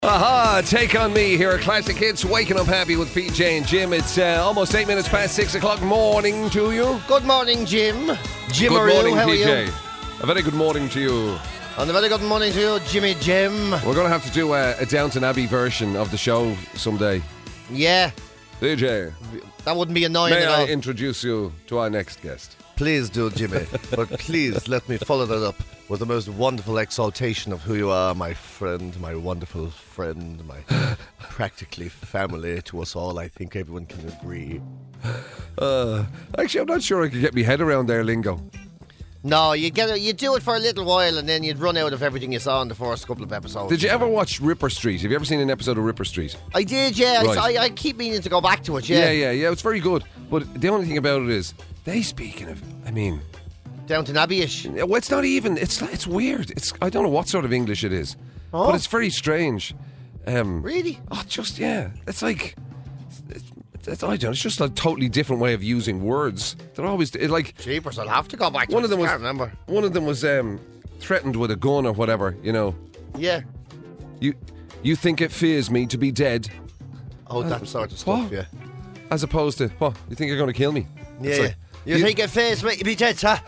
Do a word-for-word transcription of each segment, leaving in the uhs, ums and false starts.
Aha, Take On Me here at Classic Hits, waking up happy with P J and Jim. It's uh, almost eight minutes past six o'clock morning to you. Good morning, Jim. Jim, good morning, how P J. Are you? A very good morning to you. And a very good morning to you, Jimmy Jim. We're going to have to do a, a Downton Abbey version of the show someday. Yeah. P J. That wouldn't be annoying May at I all. introduce you to our next guest? Please do, Jimmy. But please let me follow that up with the most wonderful exaltation of who you are, my friend, my wonderful friend, my practically family to us all. I think everyone can agree. Uh, actually, I'm not sure I could get my head around their lingo. No, you get it, you do it for a little while and then you'd run out of everything you saw in the first couple of episodes. Did you ever watch Ripper Street? Have you ever seen an episode of Ripper Street? I did, yeah. Right. I, I keep meaning to go back to it, yeah. Yeah, yeah, yeah. It's very good. But the only thing about it is, they speaking of, I mean... Downton Abbey-ish. Well, it's not even, it's it's weird. It's I don't know what sort of English it is. Oh. But it's very strange. Um, Really? Oh, just, yeah. It's like... It's, it's, I don't know. It's just a totally different way of using words. They're always... It, like Jeepers, I'll have to go back to One it. of them I was... can't remember. One of them was um, threatened with a gun or whatever, you know. Yeah. You you think it fears me to be dead, Oh, that sort of stuff, what? yeah. as opposed to, what, you think you're going to kill me? Yeah, It's yeah. like, You, you- think it fares me to be dead, sir?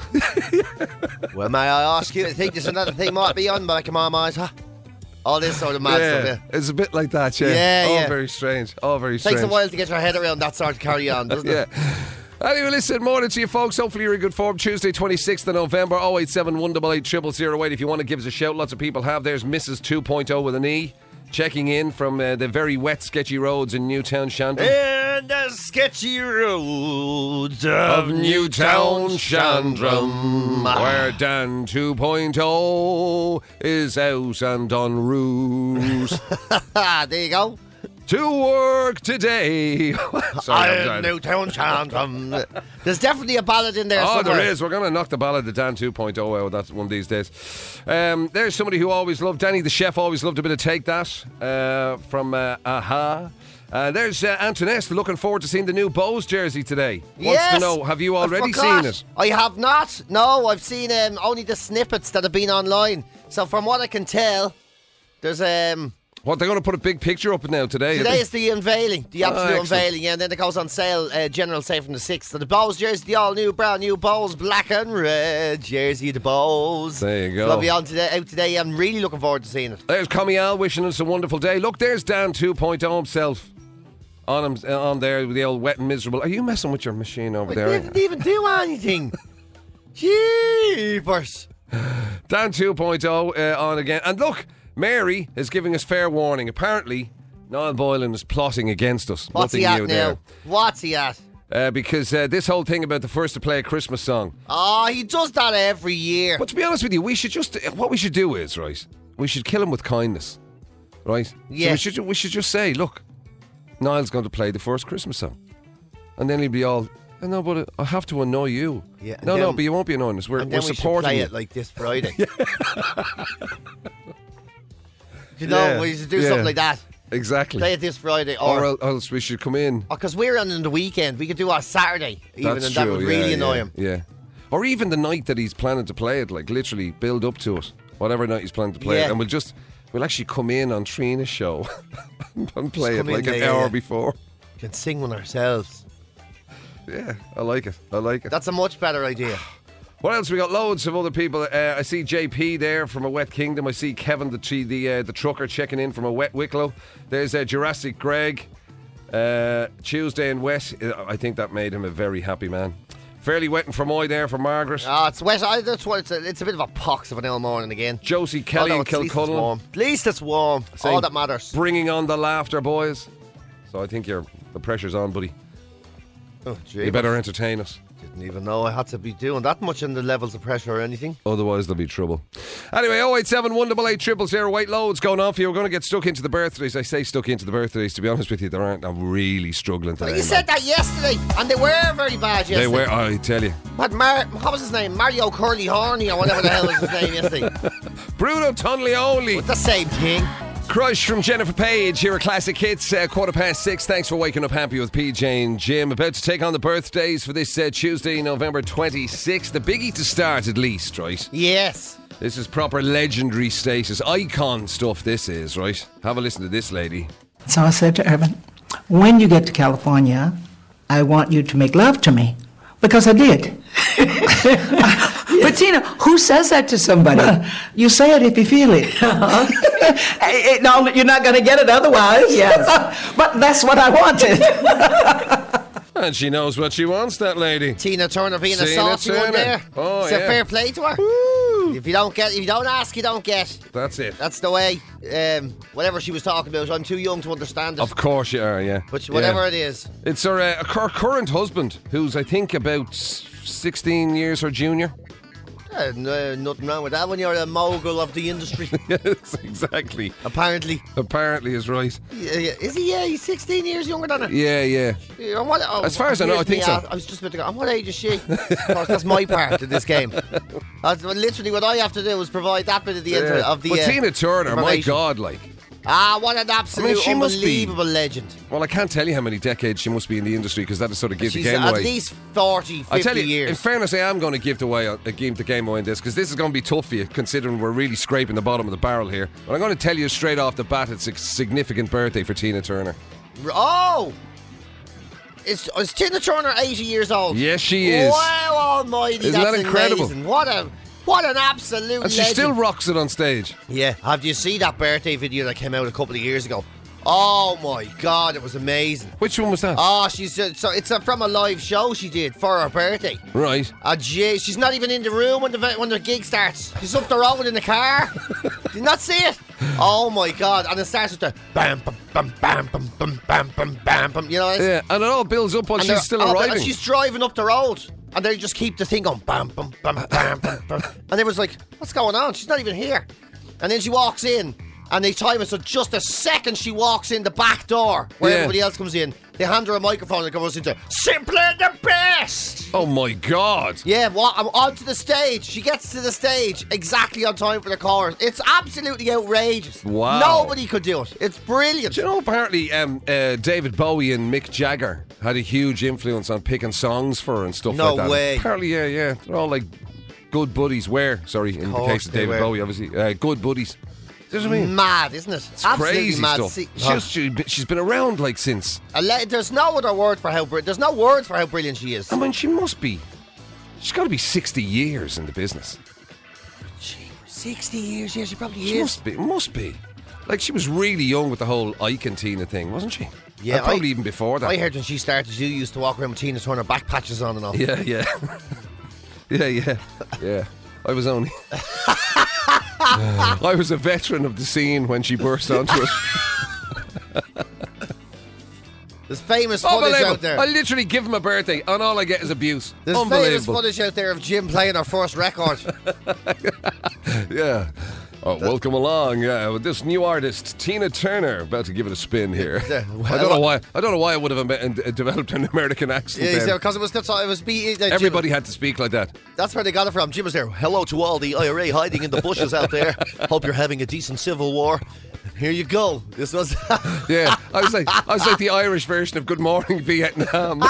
Well, may I ask you to think there's another thing might be on back of my mind, huh? All this sort of mad yeah, stuff, yeah. it's a bit like that, yeah. Yeah, oh, yeah. very strange. Oh, very strange. Takes a while to get your head around that sort of carry on, doesn't Yeah. it? Anyway, listen, morning to you folks. Hopefully you're in good form. Tuesday, twenty-sixth of November, oh eight seven, one eight eight, zero zero zero eight. If you want to give us a shout, lots of people have. There's Missus two point oh with an E, checking in from uh, the very wet, sketchy roads in Newtown, Shandon. In the sketchy roads of, Of Newtown, Shandrum, where Dan two point oh is out and on route. Ah, there you go. To work today. Sorry, I'm I'm sorry. Newtown Shandrum. There's definitely a ballad in there Oh, somewhere. there is. We're going to knock the ballad of Dan two point oh out. That's one of these days. Um, there's somebody who always loved, Danny the chef always loved a bit of Take That uh, from uh, Aha. Uh, there's uh, Antoinette looking forward to seeing the new Bose jersey today. Wants Yes. to know, have you I already forgot. seen it? I have not. No, I've seen um, only the snippets that have been online. So from what I can tell, there's um. What, they're going to put a big picture up now today? Today is the unveiling, the Oh, absolute excellent. unveiling, yeah, and then it goes on sale, uh, general sale from the sixth. So the Bose jersey, the all new, brand new Bose black and red jersey, the Bose. There you go. It'll be on today, out today. I'm really looking forward to seeing it. There's Comial wishing us a wonderful day. Look, there's Dan two point oh himself on him uh, on there with the old wet and miserable. Are you messing with your machine over I there? didn't even do anything. Jeepers. Dan two point oh uh, on again. And look, Mary is giving us fair warning. Apparently, Niall Boylan is plotting against us. What's Nothing he at new now? there. What's he at? Uh, because uh, this whole thing about the first to play a Christmas song. Oh, he does that every year. But to be honest with you, we should just, what we should do is, right, we should kill him with kindness. Right? Yeah. So we should, we should just say, look, Niall's going to play the first Christmas song. And then he'll be all, oh, no, but I have to annoy you. Yeah, and no, no, then- but you won't be annoying us. We're, And we're then we should supporting play you. it like this Friday. You know, Yeah, we should do yeah. something like that. Exactly. Play it this Friday, or or el- else we should come in. because we're on in the weekend, we could do our Saturday even, That's and true, that would yeah, really yeah, annoy him. Yeah. Or even the night that he's planning to play it, like literally build up to it. Whatever night he's planning to play Yeah. it. And we'll just, we'll actually come in on Trina's show and play it come in like an there, hour yeah. before. Can sing one ourselves. Yeah, I like it. I like it. That's a much better idea. What else? We got loads of other people. Uh, I see J P there from a Wet Kingdom. I see Kevin the tree, the uh, the trucker checking in from a Wet Wicklow. There's uh, Jurassic Greg. Uh, Tuesday and Wet. Uh, I think that made him a very happy man. Fairly wet and Fermoy there for Margaret. Ah, it's wet. I, that's what it's a, it's a bit of a pox of an ill morning again. Josie Kelly Although and it's- at least it's Kilcullen. warm. At least it's warm. Saying, All that matters. Bringing on the laughter, boys. So I think you're, the pressure's on, buddy. Oh, You better entertain us. Didn't even know I had to be doing that much in the levels of pressure or anything. Otherwise, there'll be trouble. Anyway, oh eight seven, one eight eight, zero zero zero eight. Loads going on for you. We're going to get stuck into the birthdays. I say stuck into the birthdays. To be honest with you, there aren't. I'm really struggling today. You man. said that yesterday, and they were very bad yesterday. They were, I tell you. What, Mar- what was his name? Mario Curly Horny or whatever the hell was his name yesterday. Bruno Tonleoli. The same thing. Crush from Jennifer Page here at Classic Hits, uh, quarter past six. Thanks for waking up happy with P J and Jim. About to take on the birthdays for this uh, Tuesday, November twenty-sixth. The biggie to start, at least, right? Yes. This is proper legendary status. Icon stuff this is, right? Have a listen to this lady. So I said to Irvin, when you get to California, I want you to make love to me. Because I did. But Tina, who says that to somebody? You say it if you feel it. Uh-huh. No, you're not going to get it otherwise. Yes. But that's what I wanted. And she knows what she wants, that lady. Tina Turner being Tina a saucy Turner. one there. Oh, so yeah. fair play to her. Woo. If you don't get, if you don't ask, you don't get. That's it. That's the way. Um, whatever she was talking about, I'm too young to understand it. Of course you are, yeah. But whatever yeah. it is. It's her, uh, her current husband, who's I think about sixteen years her junior. Uh, no, nothing wrong with that when you're a mogul of the industry. Yes, exactly. Apparently. Apparently is right. Yeah, yeah. Is he? Yeah, he's sixteen years younger than her. Yeah, yeah. Yeah, and what, oh, As far as I know, I here's me think so. ask- I was just about to go, and what age is she? Of course, that's my part in this game. That's literally what I have to do is provide that bit of the, yeah. inter- of the But uh, Tina Turner, my information. God, like. Ah, what an absolute she must be- unbelievable legend. Well, I can't tell you how many decades she must be in the industry because that is sort of give the She's game at away. least forty, I tell fifty you, years. in fairness, I am going to give the way, uh, give the game away in this because this is going to be tough for you, considering we're really scraping the bottom of the barrel here. But I'm going to tell you straight off the bat, it's a significant birthday for Tina Turner. Oh! Is, is Tina Turner eighty years old? Yes, she is. Wow, almighty, Isn't that's that incredible? amazing. What a, what an absolute And she legend. still rocks it on stage. Yeah, have you seen that birthday video that came out a couple of years ago? Oh my God, it was amazing. Which one was that? Oh, she's uh, so it's uh, from a live show she did for her birthday. Right. Ah, gee, she's not even in the room when the when the gig starts. She's up the road in the car. Did you not see it? Oh my God! And it starts with the bam, bam, bam, bam, bam, bam, bam, bam, bam, bam. You know, it's, Yeah, and it all builds up while and they're- she's still oh, arriving. And she's driving up the road, and they just keep the thing going bam, bam, bam, bam, bam, bam. And it was like, what's going on? She's not even here. And then she walks in. And they time it so just a second she walks in the back door where Yeah. everybody else comes in, they hand her a microphone and goes into Simply the Best. Oh my God. Yeah, well, I'm onto the stage. She gets to the stage exactly on time for the chorus. It's absolutely outrageous. Wow. Nobody could do it. It's brilliant. Do you know, apparently um, uh, David Bowie and Mick Jagger had a huge influence on picking songs for her and stuff No like that. way. Apparently, yeah, yeah. They're all like good buddies. Where? Sorry, in the course case of they David were. Bowie, obviously. Uh, good buddies. Do you know what I mean? Mad, isn't it? It's Absolutely crazy mad. stuff. See- She's, she, she's been around like since. A le- there's no other word for how br- there's no words for how brilliant she is. I mean, she must be. She's got to be sixty years in the business. sixty years, yeah, she probably She is. must be. Must be. Like, she was really young with the whole Ike and Tina thing, wasn't she? Yeah, And probably I- even before that. I heard when she started, you used to walk around with Tina Turner back patches on and off. Yeah, yeah. yeah, yeah. Yeah. I was only. I was a veteran of the scene when she burst onto it. There's famous footage out there. I literally give him a birthday and all I get is abuse. There's famous Unbelievable. footage out there of Jim playing her first record. Yeah. Oh, welcome along. Yeah, with this new artist, Tina Turner, about to give it a spin here. Yeah, I don't know why. I don't know why I would have am- uh, developed an American accent. Yeah, then. because it was that's all- it was be, uh, Jim- Everybody had to speak like that. That's where they got it from. Jim was there. Hello to all the I R A hiding in the bushes out there. Hope you're having a decent civil war. Here you go. This was. Yeah, I was like, I was like the Irish version of Good Morning Vietnam.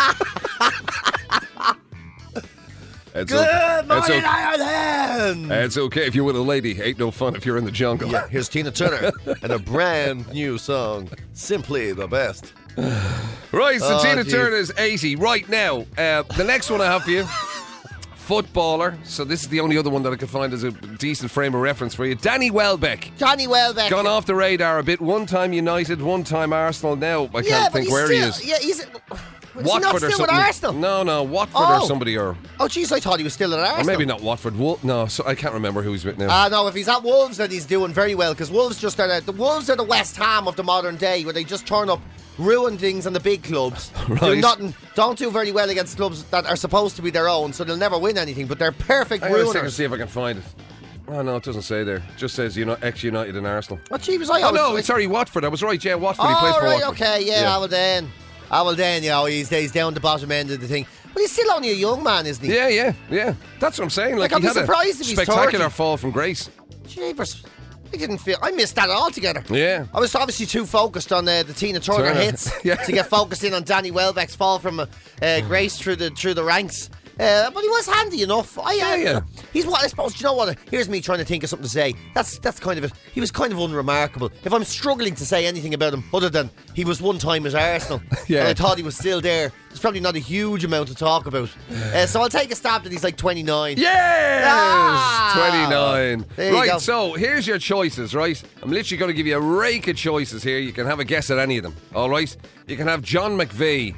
It's Good okay. It's morning, okay. Ireland. It's okay if you're with a lady. Ain't no fun if you're in the jungle. Yeah, here's Tina Turner and a brand new song, Simply the Best. Right, so Oh, Tina geez. Turner's eighty. Right now, uh, the next one I have for you, footballer. So this is the only other one that I could find as a decent frame of reference for you. Danny Welbeck. Johnny Welbeck. Gone off the radar a bit. One time United, one time Arsenal. Now I Yeah, can't but think he's where still, he is. Yeah, he's. Was he Watford not or still with something. Arsenal? No, no, Watford Oh. or somebody, or Oh, jeez, I thought he was still at Arsenal. or maybe not Watford. Wol- no, so I can't remember who he's with now. Ah, no, if he's at Wolves, then he's doing very well, because Wolves just are the, the Wolves are the West Ham of the modern day, where they just turn up, ruin things in the big clubs. Do Right. nothing, don't do very well against clubs that are supposed to be their own, so they'll never win anything, but they're perfect Hang on a second to ruiners. see if I can find it. Oh no, it doesn't say there. It just says Uni- ex-United and Arsenal. What, gee, was I Oh always- no, sorry, Watford. I was right. Yeah, Watford. he Oh, plays for right, Watford. okay, yeah, ah, well then. Ah, well then, you know, he's, he's down the bottom end of the thing. But he's still only a young man, isn't he? Yeah, yeah, yeah. That's what I'm saying. Like, Like, I'd he be had surprised a if he's spectacular thirty. fall from grace. Jeepers. I didn't feel. I missed that altogether. Yeah. I was obviously too focused on uh, the Tina Turner Turner. hits Yeah. to get focused in on Danny Welbeck's fall from uh, uh, grace through the through the ranks. Uh, but he was handy enough. I, uh, Yeah, yeah. He's what I suppose. Do you know what? Here's me trying to think of something to say. That's that's kind of it. He was kind of unremarkable. If I'm struggling to say anything about him, other than he was one time at Arsenal, Yeah. and I thought he was still there, there's probably not a huge amount to talk about. Uh, so I'll take a stab that he's like twenty-nine. Yes! Ah! twenty-nine. There you Right, go. so here's your choices, right? I'm literally going to give you a rake of choices here. You can have a guess at any of them, all right? You can have John McVie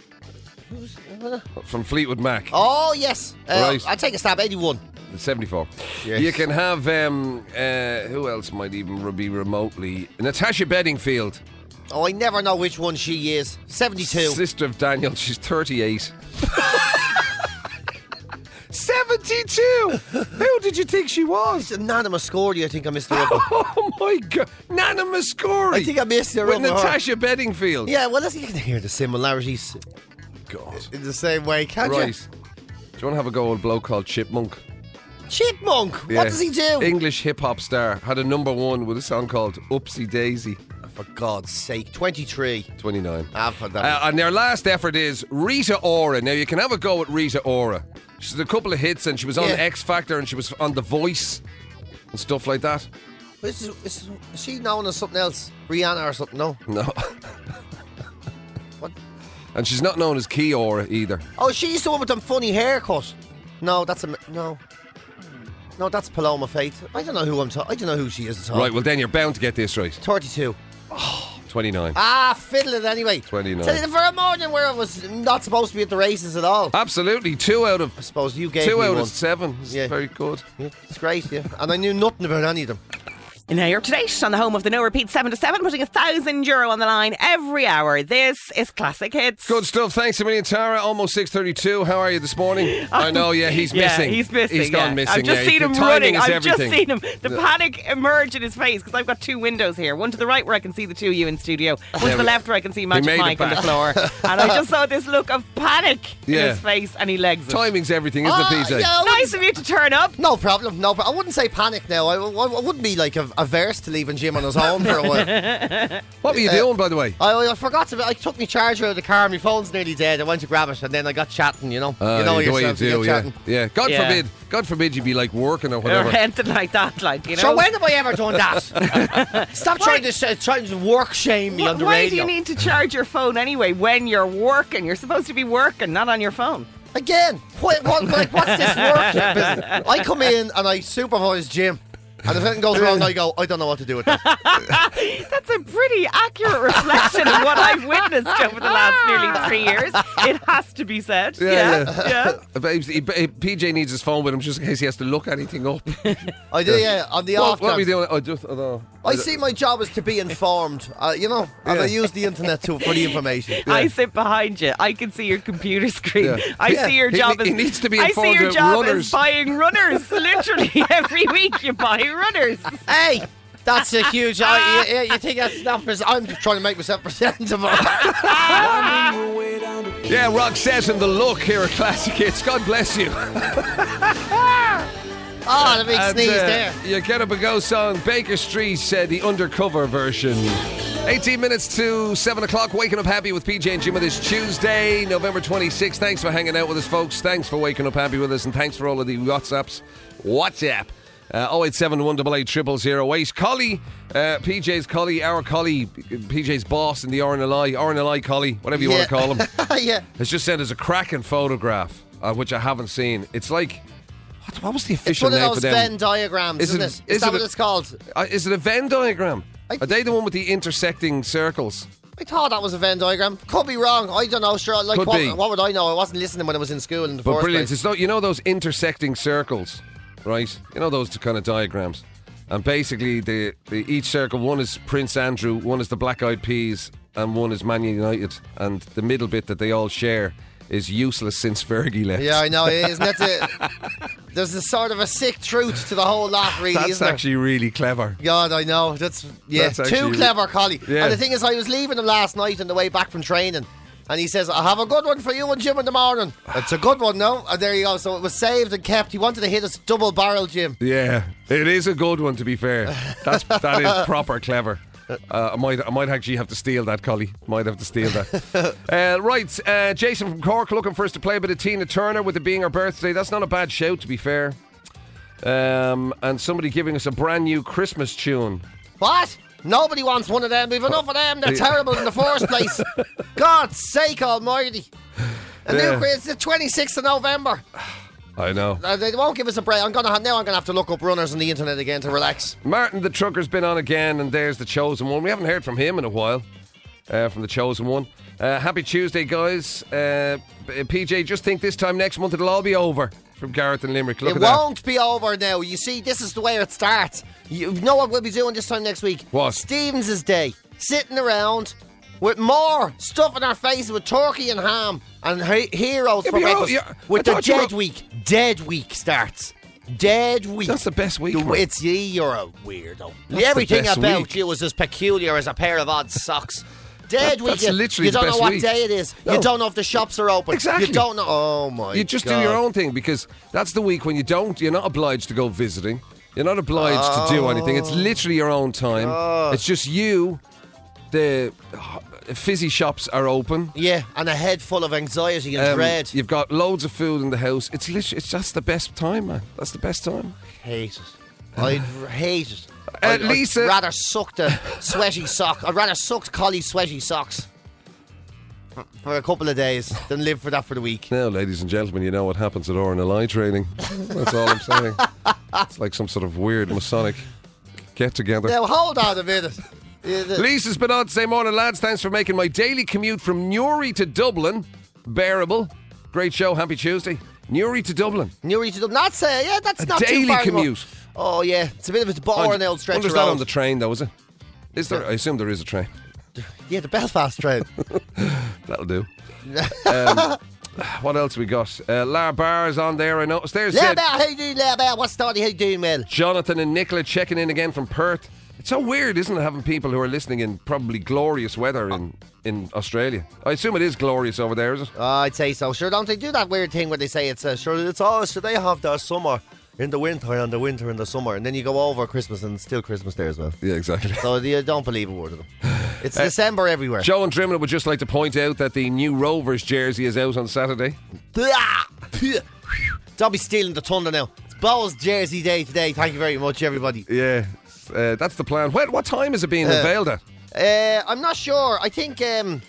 from Fleetwood Mac, Oh yes. Uh, Right. I'll take a stab. eighty-one. seventy-four. Yes. You can have, um, uh, who else might even be remotely? Natasha Bedingfield, Oh, I never know which one she is. seventy-two. sister of Daniel. She's thirty-eight. seventy-two! Who did you think she was? Nana Muscordy, I think I missed her up. Oh my God. Nana Muscori. I think I missed her With up with her. Natasha Bedingfield. Yeah, well, let's, you can hear the similarities God. in the same way, can't Right. you? Do you want to have a go at a bloke called Chipmunk? Chipmunk. Yeah. What does he do? English hip hop star. Had a number one with a song called Oopsie Daisy. For God's sake, twenty-three. twenty-nine. Ah, for that. Uh, and their last effort is Rita Ora. Now, you can have a go at Rita Ora. She's had a couple of hits, and she was on Yeah. X Factor, and she was on The Voice and stuff like that. Is, is, is she known as something else? Rihanna or something? No. No. What? And she's not known as Kiora either. Oh, she's the one with them funny haircut. No, that's a no. No, that's Paloma Faith. I don't know who I'm talking. I don't know who she is at all. Right, well, then you're bound to get this right. thirty-two. twenty-nine. Ah, fiddle it anyway. twenty-nine. So for a morning where I was not supposed to be at the races at all. Absolutely. Two out of I suppose you gave two me out one. of seven. It's Yeah. very good. Yeah, it's great, yeah. And I knew nothing about any of them. Now you're up to date on the home of the No Repeat seven to seven, putting a thousand euro on the line every hour. This is Classic Hits. Good stuff. Thanks a million, Tara. Almost six thirty-two. How are you this morning? I know, yeah, he's Yeah, missing. he's missing. He's gone yeah. missing. I've just yeah. seen him Timing running. is I've everything. just seen him. The panic emerge in his face because I've got two windows here. One to the right where I can see the two of you in studio. One Yeah, to the we- left where I can see Magic made it Mike on the back. floor. And I just saw this look of panic Yeah. in his face, and he legs it. Timing's everything, isn't Ah, it, P J? yeah, I wouldn't- Nice of you to turn up. No problem. No, pro- I wouldn't say panic now. I, I, I wouldn't be like a- averse to leaving Jim on his own for a while. What were you Uh, doing, by the way? I, I forgot to. I took my charger out of the car. My phone's nearly dead. I went to grab it, and then I got chatting. You know, Uh, you know the way you yourself. you do, get yeah. chatting. Yeah. God Yeah. forbid. God forbid you be like working or Or whatever. anything like that, like, you know. So when have I ever done that? Stop trying to uh, trying to work shame me Wh- on the Why radio. do you need to charge your phone anyway when you're working? You're supposed to be working, not on your phone. Again, what, what, like, what's this work business? I come in and I supervise Jim. And if anything goes wrong, I go, I don't know what to do with that. That's a pretty accurate reflection of what I've witnessed over the last nearly three years. It has to be said. Yeah, Yeah, yeah. But he- he- P J needs his phone with him just in case he has to look anything up. I do, yeah, on the what, off what are we chance. doing? I just, I don't know. I see my job is to be informed, uh, you know, and Yeah. I use the internet to, for the information. I sit behind you. I can see your computer screen. Yeah. I Yeah. see your He- job he as needs to be I see informed your about job runners. as buying runners. Literally every week you buy runners. Hey, that's a huge. I, you, you think that's not? pres- I'm trying to make myself presentable. Yeah, Roxette and the look here at Classic Hits. God bless you. Oh, the big And, sneeze uh, there. You Get Up and Go song, Baker Street said the undercover version. eighteen minutes to seven o'clock. Waking up happy with P J and Jim with this Tuesday, November twenty-sixth. Thanks for hanging out with us, folks. Thanks for waking up happy with us, and thanks for all of the WhatsApps. WhatsApp. Uh, oh eight seven one eight eight zero zero zero eight. Collie, uh, P J's Collie, our Collie, P J's boss in the R N L I, R N L I Collie, whatever you Yeah. want to call him, Yeah. has just sent us a cracking photograph, uh, which I haven't seen. It's like, what, what was the It's official one of name those for them? Venn diagrams, Is isn't it- it? Is, is that it what a- it's called? Uh, is it a Venn diagram? I- Are they the one with the intersecting circles? I thought that was a Venn diagram. Could be wrong. I don't know. Sure, like Could what, be. what would I know? I wasn't listening when I was in school in the But first brilliant. place. It's no, you know those intersecting circles, right? You know those kind of diagrams. And basically, the, the each circle, one is Prince Andrew, one is the Black Eyed Peas, and one is Man United. And the middle bit that they all share is useless since Fergie left. Yeah, I know. Isn't that the, there's a sort of a sick truth to the whole lot, really. That's isn't there? actually really clever. God, I know. That's yeah, That's too actually- clever, Collie. Yeah. And the thing is, I was leaving him last night on the way back from training, and he says, "I have a good one for you and Jim in the morning." It's a good one, no? And there you go. So it was saved and kept. He wanted to hit us double barrel, Jim. Yeah, it is a good one, to be fair. That's, that is proper clever. Uh, I might, I might actually have to steal that, Collie. Might have to steal that. uh, right, uh, Jason from Cork looking for us to play a bit of Tina Turner with it being her birthday. That's not a bad shout, to be fair. Um, and somebody giving us a brand new Christmas tune. What? Nobody wants one of them. We've enough of them. They're terrible in the first place. God's sake almighty. And Yeah. now it's the twenty-sixth of November. I know. Uh, they won't give us a break. I'm gonna have, now I'm going to have to look up runners on the internet again to relax. Martin the Trucker's been on again, and there's the Chosen One. We haven't heard from him in a while, uh, from the Chosen One. Uh, happy Tuesday, guys. Uh, P J, just think this time next month it'll all be over. From Gareth and Limerick. Look It at that. won't be over now. You see, this is the way it starts. You know what we'll be doing this time next week? What? Stevens' Day. Sitting around with more stuff in our faces with turkey and ham and he- heroes Yeah, for but you're all- breakfast. you're- with I the thought you were- Dead Week. Dead Week starts. Dead Week. That's the best week, You- man. It's you, you're a weirdo. That's Everything the best about week. you is as peculiar as a pair of odd socks. Dead That- Week. that's you, literally you the don't know best what week. day it is. No. You don't know if the shops are open. Exactly. You don't know. Oh my You just God. do your own thing, because that's the week when you don't, you're not obliged to go visiting. You're not obliged to do anything. It's literally your own time. It's just you. The uh, fizzy shops are open. Yeah, and a head full of anxiety and Um, dread. You've got loads of food in the house. It's literally, it's just the best time, man. That's the best time. Hate it. I'd hate it. Uh, I'd, Lisa- I'd rather suck the sweaty sock. I'd rather suck Collie's sweaty socks for, for a couple of days than live for that for the week. Now, ladies and gentlemen, you know what happens at R N L I training. That's all I'm saying. It's like some sort of weird Masonic get-together. Now hold on a minute. Yeah, the- Lisa's been on to say, morning lads, thanks for making my daily commute from Newry to Dublin bearable. Great show, happy Tuesday. Newry to Dublin. Newry to Dublin. Not say, yeah, that's A not too daily far. commute. Oh yeah, it's a bit of a boring old stretch Wonder of is that road. on the train though, is it? Is there? I assume there is a train. Yeah, the Belfast train. That'll do. um, what else we got? Uh, Lar Bar is on there, I noticed. There's uh, Laba, how you doing, Laba? What's the story? How you doing, Mel? Jonathan and Nicola checking in again from Perth. It's so weird, isn't it, having people who are listening in probably glorious weather in, in Australia. I assume it is glorious over there, is it? Oh, I'd say so. Sure, don't they do that weird thing where they say it's uh, sure it's all so they have their summer in the winter and the winter in the summer, and then you go over Christmas and it's still Christmas there as well. Yeah, exactly. So you don't believe a word of them. It's December everywhere. Joe and Drimnagh would just like to point out that the new Rovers jersey is out on Saturday. Don't be stealing the thunder now. It's Bowles Jersey Day today. Thank you very much, everybody. Yeah, uh, that's the plan. When, what time is it being Uh, unveiled at? Uh, I'm not sure. I think um,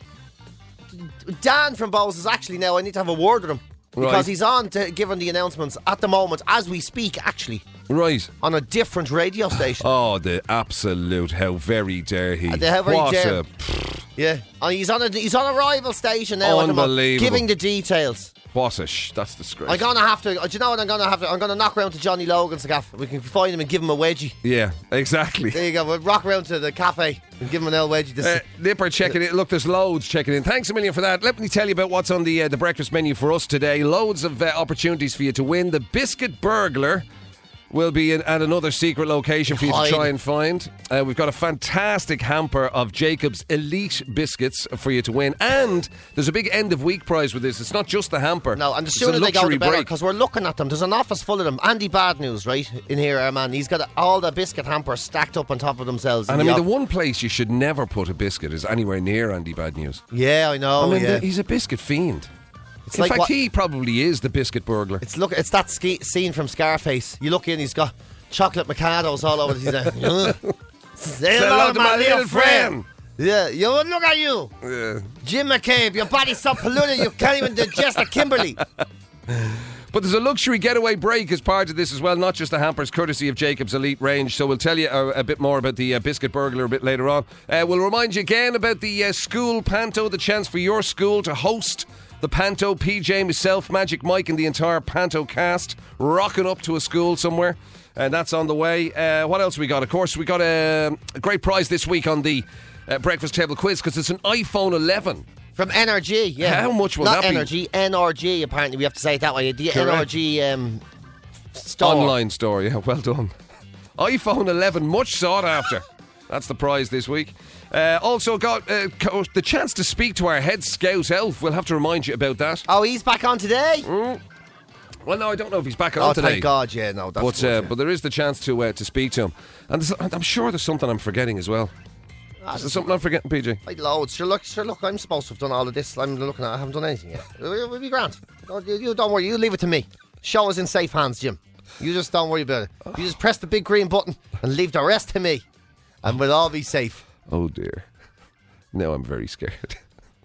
Dan from Bowles is actually now. I need to have a word with him because Right. he's on to giving the announcements at the moment as we speak. Actually, Right. on a different radio station. Oh, the absolute, how very dare he. Uh, the how very what dare. a, Yeah, and he's on a he's on a rival station now. At the moment, Unbelievable. giving the details. what a, sh- that's disgrace. I'm gonna have to. Do you know what I'm gonna have to? I'm gonna knock around to Johnny Logan's gaff. We can find him and give him a wedgie. Yeah, exactly. There you go. We'll rock around to the cafe and give him an L wedgie. This Uh, Nipper checking in. Look, there's loads checking in. Thanks a million for that. Let me tell you about what's on the uh, the breakfast menu for us today. Loads of uh, opportunities for you to win. The Biscuit Burglar will be in, at another secret location for you to Hide. try and find. Uh, we've got a fantastic hamper of Jacob's Elite biscuits for you to win. And there's a big end of week prize with this. It's not just the hamper. No, and the It's sooner a they go, luxury the better, break. because we're looking at them. There's an office full of them. Andy Bad News, right, in here, our man. He's got all the biscuit hampers stacked up on top of themselves. And I in mean, the off- one place you should never put a biscuit is anywhere near Andy Bad News. Yeah, I know. I mean, yeah. the, he's a biscuit fiend. It's In like fact, what- he probably is the biscuit burglar. It's look. It's that ski- scene from Scarface. You look in, he's got chocolate Micados all over. He's like, "Ugh." Say hello to my little friend. Yeah, you look at you, Yeah. Jim McCabe. Your body's so polluted you can't even digest a Kimberly. But there's a luxury getaway break as part of this as well, not just the hampers, courtesy of Jacob's Elite range. So we'll tell you a, a bit more about the uh, biscuit burglar a bit later on. Uh, we'll remind you again about the uh, school panto, the chance for your school to host the panto. P J, myself, Magic Mike and the entire panto cast rocking up to a school somewhere. And that's on the way. Uh, what else we got? Of course, we got a, a great prize this week on the uh, breakfast table quiz because it's an iPhone eleven. From N R G, yeah. How much will Not that be? Energy, N R G, apparently. We have to say it that way. The Correct. N R G um, store. Online store, yeah, well done. iPhone eleven, much sought after. That's the prize this week. Uh, also got uh, co- the chance to speak to our head scout elf. We'll have to remind you about that. Oh, he's back on today? Well, no, I don't know if he's back on Oh, today. thank God, yeah, no, that's But good, uh, yeah. but there is the chance to uh, to speak to him, and there's, I'm sure there's something I'm forgetting as well. Is there something I'm forgetting, P J? I'd loads. Sure, look, sure, look, I'm supposed to have done all of this. I'm looking at I haven't done anything yet. We'll be grand. Don't, you, you don't worry. You leave it to me. Show is in safe hands, Jim. You just don't worry about it. You just press the big green button and leave the rest to me. And we'll all be safe. Oh, dear. Now I'm very scared.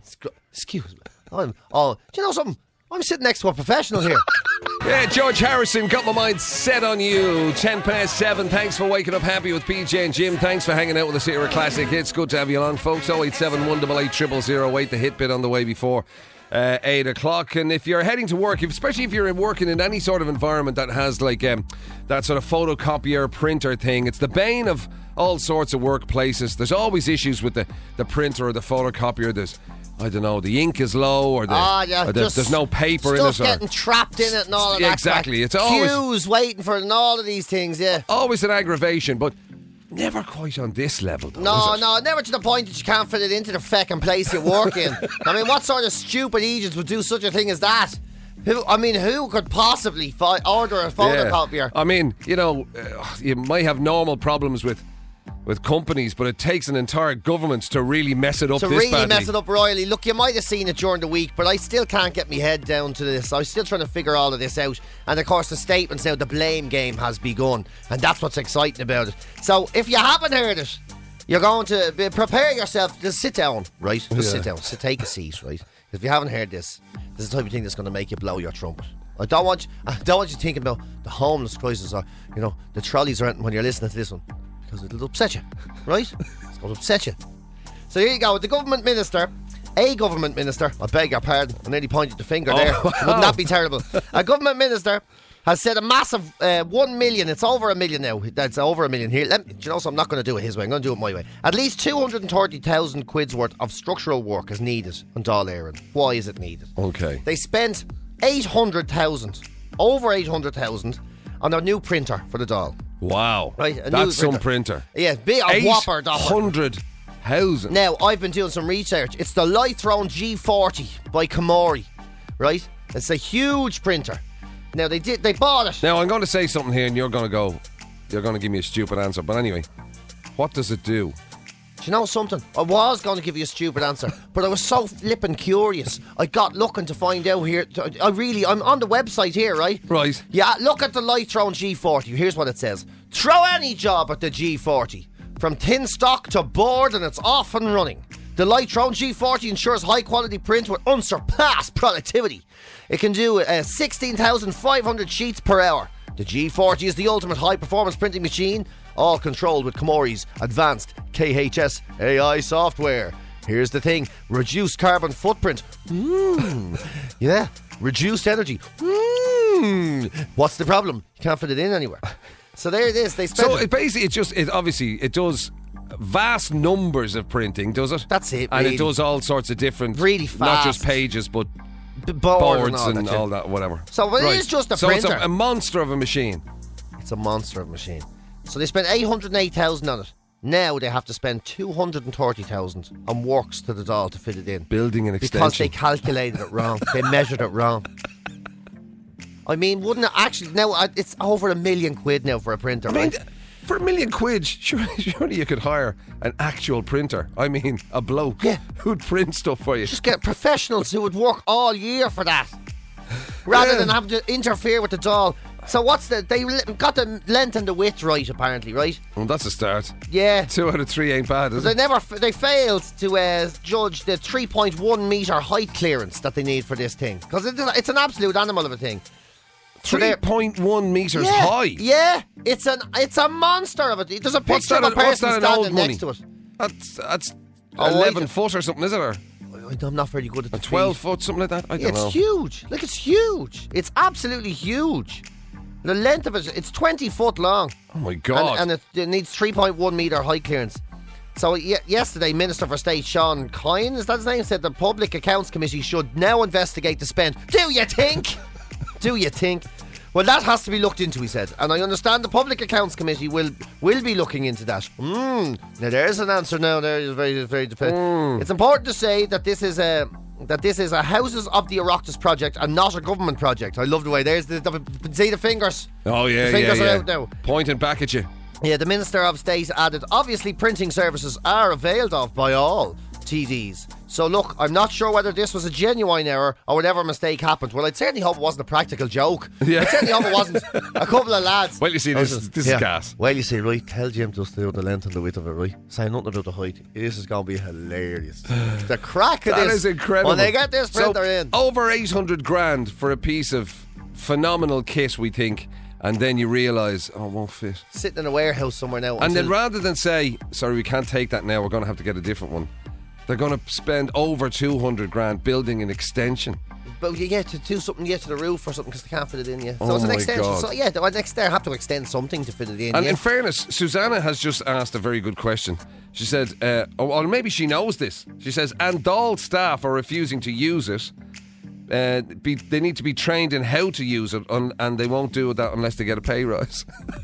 Excuse me. I'm, oh, do you know something? I'm sitting next to a professional here. Yeah, George Harrison, got my mind set on you. Ten past seven. Thanks for waking up happy with P J and Jim. Thanks for hanging out with us here at Classic Hits. Good to have you along, folks. oh eight seven, one eight eight, zero zero zero eight. The hit bit on the way before uh, eight o'clock. And if you're heading to work, if, especially if you're working in any sort of environment that has like um, that sort of photocopier printer thing, it's the bane of all sorts of workplaces. There's always issues with the, the printer or the photocopier. There's I don't know, the ink is low or, the, ah, yeah, or the, there's no paper in it. Stuff getting trapped in it and all of yeah, that. Exactly. Crap. It's always queues waiting for it and all of these things, yeah. Always an aggravation, but never quite on this level, though, No, is it? no, never to the point that you can't fit it into the feckin' place you work in. I mean, what sort of stupid Egypts would do such a thing as that? Who, I mean, who could possibly fi- order a photocopier? Yeah. I mean, you know, uh, you might have normal problems with with companies, but it takes an entire government to really mess it up to this really badly. mess it up royally. Look, you might have seen it during the week, but I still can't get my head down to this. I'm still trying to figure all of this out. And of course, the statements now, the blame game has begun, and that's what's exciting about it. So, if you haven't heard it, you're going to be, prepare yourself. Just sit down, right? Just Yeah. sit down. So take a seat, right? If you haven't heard this, this is the type of thing that's going to make you blow your trumpet. I don't want you, I don't want you thinking about the homeless crisis or, you know, the trolleys or anything when you're listening to this one. Because it'll upset you, right? It's going to upset you. So here you go. The government minister, a government minister, I beg your pardon, I nearly pointed the finger Oh, there. wow. Wouldn't that be terrible? A government minister has said a massive uh, one million, it's over a million now. That's over a million here. Let me, do you know something? I'm not going to do it his way. I'm going to do it my way. At least two hundred thirty thousand quid's worth of structural work is needed on Dáil Éireann. Why is it needed? Okay. They spent eight hundred thousand, over eight hundred thousand, on a new printer for the Dáil. Wow. Right, a new That's some printer. printer. Yeah, big a whopper. eight hundred thousand. Now, I've been doing some research. It's the Lythrone G forty by Komori, right? It's a huge printer. Now, they did, they bought it. Now, I'm going to say something here and you're going to go, you're going to give me a stupid answer. But anyway, what does it do? Do you know something? I was going to give you a stupid answer, but I was so flippin' curious. I got looking to find out here. I really, I'm on the website here, right? Right. Yeah, look at the Lythrone G forty. Here's what it says. Throw any job at the G forty. From tin stock to board and it's off and running. The Lythrone G forty ensures high quality print with unsurpassed productivity. It can do uh, sixteen thousand five hundred sheets per hour. The G forty is the ultimate high performance printing machine, all controlled with Komori's advanced K H S A I software. Here's the thing, reduced carbon footprint. Mmm. Yeah, reduced energy. Mmm. What's the problem? You can't fit it in anywhere. So there it is. They spent So it basically, it just, it obviously, it does vast numbers of printing, does it? That's it, And really. it does all sorts of different, Really not just fast. pages, but b- board boards and all and that, yeah. all that, whatever. So it is just a so printer. it's a, a monster of a machine. It's a monster of a machine. So they spent eight hundred eight thousand on it. Now they have to spend two hundred thirty thousand on works to the Dáil to fit it in. Building an Because extension. they calculated it wrong. They measured it wrong. I mean, wouldn't it actually... Now, uh, it's over a million quid now for a printer, I mean, right? for a million quid, surely, surely you could hire an actual printer. I mean, a bloke Yeah. who'd print stuff for you. Just get professionals who would work all year for that. Rather Yeah. than having to interfere with the Dáil. So what's the... They got the length and the width right, apparently, right? Well, that's a start. Yeah. Two out of three ain't bad, is They it? never, they failed to uh, judge the three point one metre height clearance that they need for this thing. Because it's an absolute animal of a thing. So three they're- point one metres yeah, high. Yeah, it's an it's a monster of it. There's a What's picture that, of a what's person that in standing old money? next to it. That's, that's Oh, I eleven don't- foot or something, is it? Or I- I'm not very good at the twelve feet. foot, something like that? I don't It's know. huge. Like, it's huge. It's absolutely huge. The length of it, it's twenty foot long. Oh my God. And, and it, it needs three point one metre height clearance. So ye- yesterday, Minister for State Sean Coyne, is that his name, said the Public Accounts Committee should now investigate the spend. Do you think? Do you think? Well, that has to be looked into, he said. And I understand the Public Accounts Committee will will be looking into that. Mm. Now, there's an answer now. There is very, very depend. Mm. It's important to say that this is a that this is a Houses of the Oireachtas project and not a government project. I love the way there's the, the see the fingers. oh, yeah, the fingers yeah, are yeah. out now. Pointing back at you. Yeah, the Minister of State added, obviously printing services are availed of by all T Ds. So look, I'm not sure whether this was a genuine error or whatever mistake happened. Well, I'd certainly hope it wasn't a practical joke. Yeah. I'd certainly hope it wasn't a couple of lads. Well, you see, this, this Yeah. is gas. Well, you see, right, tell Jim just the, the length and the width of it, right? Say nothing about the height. This is going to be hilarious. The crack of That this. is incredible. When they get this printer so, in. over eight hundred grand for a piece of phenomenal kit, we think, and then you realise, oh, it won't fit. Sitting in a warehouse somewhere now. And then until- rather than say, sorry, we can't take that now, we're going to have to get a different one, they're going to spend over two hundred grand building an extension. But you get to do something, you get to the roof or something because they can't fit it in yet. So Oh it's an my extension. God. So yeah, the next they have to extend something to fit it in. And yeah. in fairness, Susanna has just asked a very good question. She said, uh, oh, or maybe she knows this. She says, and Dáil staff are refusing to use it. Uh, be, they need to be trained in how to use it, un, and they won't do that unless they get a pay rise.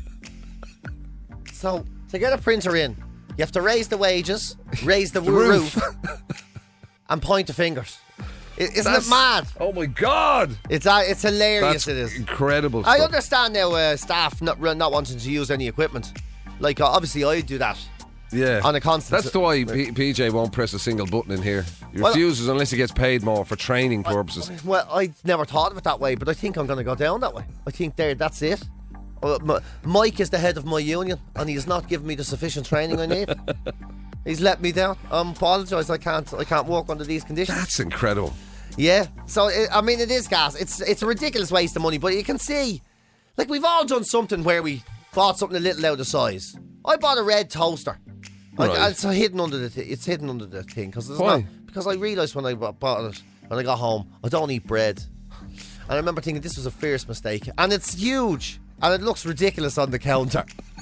So to get a printer in, you have to raise the wages, raise the, The roof, roof. and point the fingers. I- Isn't That's- it mad? Oh my God! It's uh, it's hilarious. That's it is. incredible I stuff. understand now uh, staff not not wanting to use any equipment. Like uh, obviously I do that. Yeah. On a constant- That's the why P- PJ won't press a single button in here. He Well- refuses unless he gets paid more for training purposes. Well, I never thought of it that way, but I think I'm going to go down that way. I think there, that's it. Uh, M- Mike is the head of my union, and he's not giving me the sufficient training I need. He's let me down. I um, apologise. I can't. I can't work under these conditions. That's incredible. Yeah. So it, I mean, it is gas. It's it's a ridiculous waste of money, but you can see, like we've all done something where we bought something a little out of size. I bought a red toaster. I- Right. it's hidden under the th- it's hidden under the thing because Why? because I realised when I bu- bought it when I got home I don't eat bread, and I remember thinking this was a fierce mistake, and it's huge and it looks ridiculous on the counter.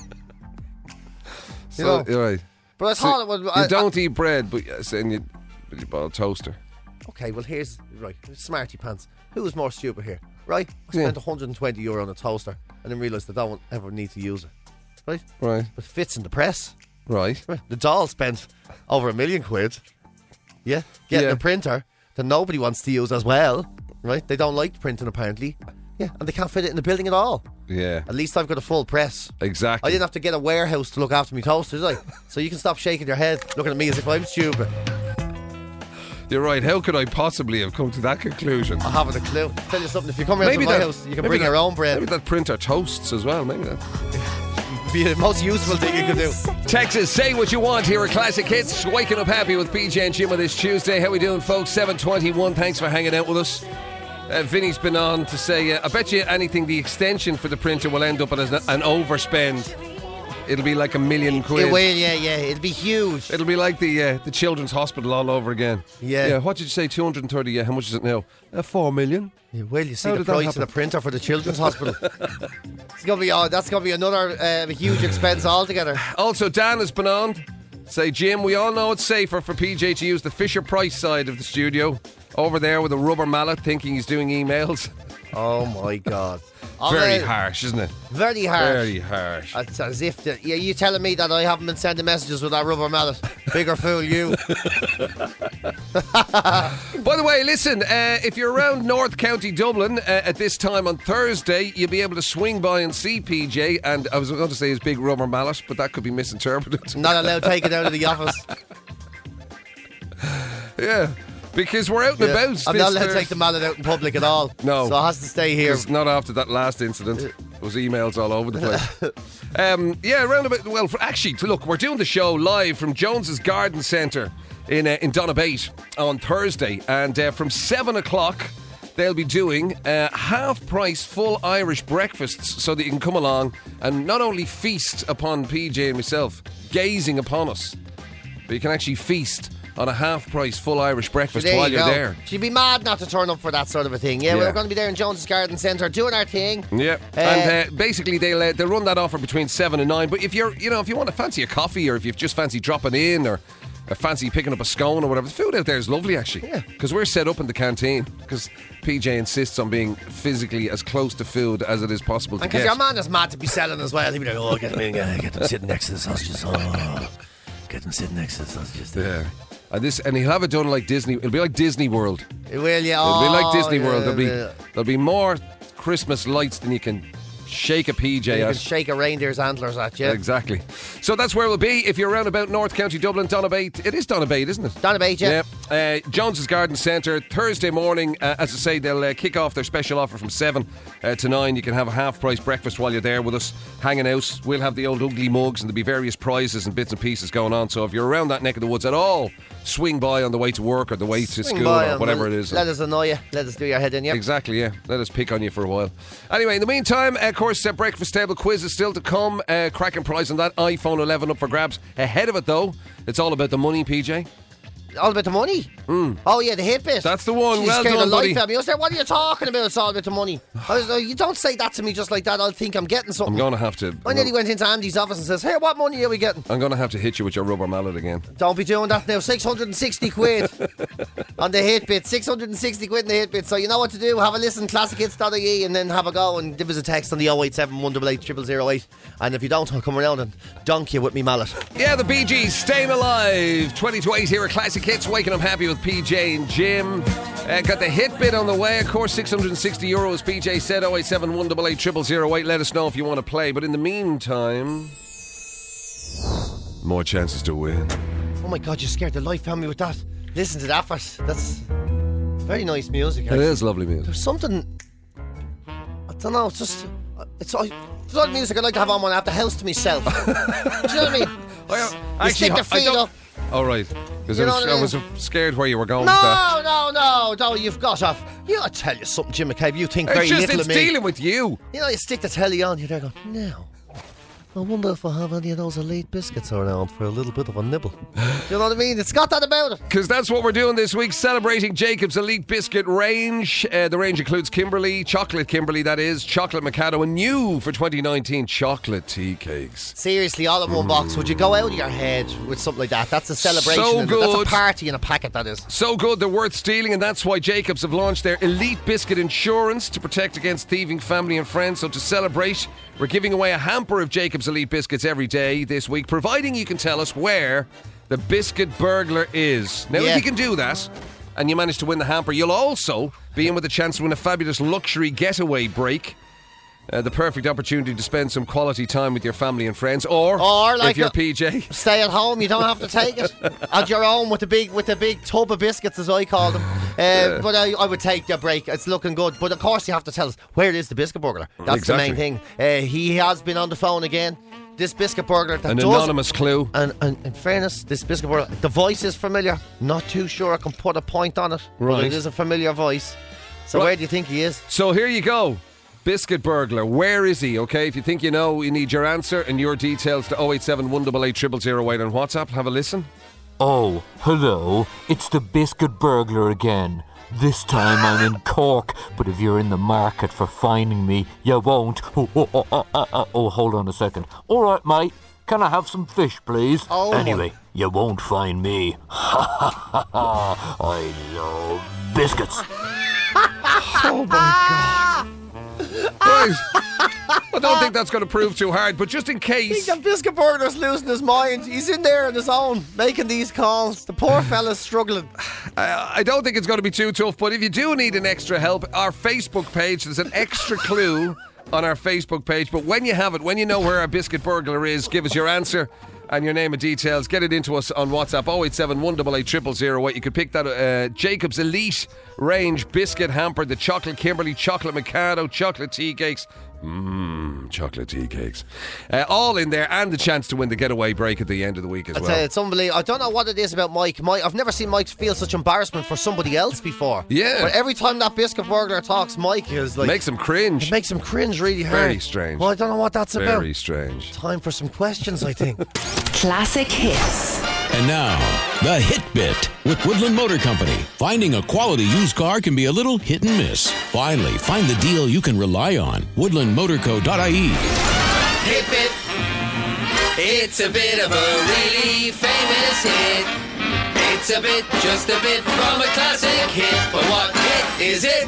So, know, you're right. But I So thought it would. you I- don't eat bread, but yes, and you, but you bought a toaster. Okay, well here's right smarty pants. Who was more stupid here? Right, I Yeah. spent one hundred twenty euro on a toaster and then realised I don't ever need to use it. Right, Right. but it fits in the press. Right. The doll spent over a million quid. Yeah, getting Yeah. a printer that nobody wants to use as well. Right, they don't like printing apparently. Yeah, and they can't fit it in the building at all. Yeah. At least I've got a full press. Exactly. I didn't have to get a warehouse to look after me toaster, did I? So you can stop shaking your head, looking at me as if I'm stupid. You're right. How could I possibly have come to that conclusion? I haven't a clue. Tell you something, if you come around to my that, house, you can maybe bring that- your own bread. Maybe that printer toasts as well. Maybe that. Be the most useful thing you could do. Texas, say what you want here at Classic Hits. Waking up happy with P J and Jim on this Tuesday. How we doing, folks? seven twenty-one. Thanks for hanging out with us. Uh, Vinny's been on to say, uh, I bet you anything the extension for the printer will end up as an, an overspend. It'll be like a million quid. It will, yeah, yeah. It'll be huge. It'll be like the uh, the children's hospital all over again. Yeah. Yeah. What did you say? Two hundred and thirty. Yeah. How much is it now? Uh, Four million. Yeah, well, you see How the did that price of the happen? printer for the children's hospital. It's gonna be oh, that's gonna be another uh, huge expense altogether. Also, Dan has been on. Say, Jim, we all know it's safer for P J to use the Fisher Price side of the studio. Over there with a rubber mallet, thinking he's doing emails. Oh my god! Very Oh, harsh, isn't it? Very harsh. Very harsh. It's as if the, yeah, you telling me that I haven't been sending messages with that rubber mallet. Bigger fool, you. By the way, listen, uh, if you're around North County Dublin uh, at this time on Thursday, you'll be able to swing by and see P J. And I was going to say his big rubber mallet, but that could be misinterpreted. Not allowed to take it out of the office. Yeah, because we're out and Yeah. about. I'm this not allowed to Thursday. take the mallet out in public at all. No. So it has to stay here. It's not after that last incident. There was emails all over the place. um, yeah, around about. Well, for, actually, look, we're doing the show live from Jones's Garden Centre in uh, in Donabate on Thursday, and uh, from seven o'clock they'll be doing uh, half-price full Irish breakfasts, so that you can come along and not only feast upon P J and myself, gazing upon us, but you can actually feast on a half-price full Irish breakfast There while you you're go. there. She'd be mad not to turn up for that sort of a thing. Yeah, Yeah. we're going to be there in Jones's Garden Centre doing our thing. Yeah, Uh, and uh, basically they'll uh, they'll run that offer between seven and nine. But if you're you know if you want to fancy a coffee, or if you just fancy dropping in, or, or fancy picking up a scone or whatever, the food out there is lovely actually. Yeah. Because we're set up in the canteen. Because P J insists on being physically as close to food as it is possible to And because get. your man is mad to be selling as well. He'd be like, oh, get them in, uh, get them sitting next to the sausages. Oh, get them sitting next to the sausages. Yeah. And this, and he'll have it done like Disney. It'll be like Disney World. It will, yeah. It'll be like Oh, Disney yeah, World. There'll be yeah. there'll be more Christmas lights than you can shake a P J You at. can shake a reindeer's antlers at you. Exactly. So that's where we'll be. If you're around about North County Dublin, Donabate. It is Donabate, isn't it? Donabate, yeah. Yeah. Uh, Jones's Garden Centre, Thursday morning. Uh, as I say, they'll uh, kick off their special offer from seven uh, to nine. You can have a half-price breakfast while you're there with us, hanging out. We'll have the old ugly mugs and there'll be various prizes and bits and pieces going on. So if you're around that neck of the woods at all, swing by on the way to work or the way to Swing school by or and whatever let- it is. Let us annoy you. Let us do your head in, yeah. Exactly, yeah. Let us pick on you for a while. Anyway, in the meantime, of course, uh, breakfast table quiz is still to come. Uh, cracking prize on that iPhone eleven up for grabs. Ahead of it, though, it's all about the money, P J. All about the money? Mm. Oh, yeah, the hit bit. That's the one. She's Well scared done, the life buddy. out of me. I was there, what are you talking about? It's all about the money. I was, uh, you don't say that to me just like that. I'll think I'm getting something. I'm going to have to... I nearly went into Andy's office and says, hey, what money are we getting? I'm going to have to hit you with your rubber mallet again. Don't be doing that now. six hundred sixty quid on the hit bit. six hundred sixty quid in the hit bit. So you know what to do. Have a listen, classic hits dot I E, and then have a go and give us a text on the oh eight seven, one eight eight, zero zero zero eight. And if you don't, I'll come around and dunk you with me mallet. Yeah, the Bee Gees, Staying Alive. twenty to eight here at Classic Hits. Waking up happy with P J and Jim. Uh, got the hit bit on the way. Of course, six hundred sixty euros. P J said oh eight seven, one eight eight, zero zero zero eight. Let us know if you want to play. But in the meantime, more chances to win. Oh my God, you scared the life out of me with that. Listen to that first. That's very nice music. It actually. is lovely music. There's something, I don't know, it's just, it's all, it's all music I like to have on when I have the house to myself. Do you know what I mean? I, You stick the feet up. All right. Because You I, know was- what I I was mean? scared where you were going with that. No, no, no, no, you've got off. You know, I tell you something, Jim McCabe, you think very It's just little it's of me. dealing with you. You know, you stick the telly on, you're there going, no. I wonder if I have any of those elite biscuits around for a little bit of a nibble. Do you know what I mean? It's got that about it. Because that's what we're doing this week, celebrating Jacob's Elite Biscuit range. Uh, the range includes Kimberley, chocolate Kimberley, that is, chocolate Mikado, and new for twenty nineteen, chocolate tea cakes. Seriously, all in one box. Would you go out of your head with something like that? That's a celebration. So and That's good. a party in a packet, that is. So good, they're worth stealing, and that's why Jacobs have launched their Elite Biscuit Insurance to protect against thieving family and friends. So to celebrate, we're giving away a hamper of Jacobs Elite Biscuits every day this week, providing you can tell us where the biscuit burglar is. Now, Yeah. if you can do that, and you manage to win the hamper, you'll also be in with a chance to win a fabulous luxury getaway break. Uh, the perfect opportunity to spend some quality time with your family and friends, or, Or like if you're a- P J, Stay at home. You don't have to take it at your own with the big with the big tub of biscuits, as I call them. Uh, But I, I would take the break. It's looking good. But of course, you have to tell us where is the biscuit burglar. That's Exactly. the main thing. Uh, he has been on the phone again. This biscuit burglar that an does. anonymous clue. And, and in fairness, this biscuit burglar, the voice is familiar. Not too sure I can put a point on it. But Right. it is a familiar voice. So Well- where do you think he is? So here you go. Biscuit burglar, where is he? Okay, if you think you know, you need your answer and your details to oh eight seven, one eight eight, zero zero zero eight on WhatsApp. Have a listen. Oh, hello. It's the biscuit burglar again. This time I'm in Cork, but if you're in the market for finding me, you won't. Oh, oh, oh, oh, oh, oh, oh, hold on a second. All right, mate. Can I have some fish, please? Oh, anyway, you won't find me. Ha ha ha ha. I love biscuits. Oh my God. Right. I don't think that's going to prove too hard, but just in I think case. the biscuit burglar's losing his mind. He's in there on his own, making these calls. The poor fella's struggling. I, I don't think it's going to be too tough, but if you do need an extra help, our Facebook page, there's an extra clue on our Facebook page. But when you have it, when you know where our biscuit burglar is, give us your answer and your name and details. Get it into us on WhatsApp, oh eight seven, one eight eight, zero zero zero eight. You could pick that uh, Jacob's Elite range biscuit hamper, the chocolate Kimberley, chocolate Mikado, chocolate tea cakes. Mmm, chocolate tea cakes. Uh, all in there, and the chance to win the getaway break at the end of the week as I well. tell you, it's unbelievable. I don't know what it is about Mike. Mike. I've never seen Mike feel such embarrassment for somebody else before. Yeah. But every time that biscuit burglar talks, Mike is like... Makes them cringe. It makes him cringe really hard. Very strange. Well, I don't know what that's about. Very strange. Time for some questions, I think. Classic hits. And now, the Hit Bit with Woodland Motor Company. Finding a quality used car can be a little hit and miss. Finally, find the deal you can rely on. woodland motor co dot I E. Hit Bit. It's a bit of a really famous hit. It's a bit, just a bit from a classic hit. But what hit is it?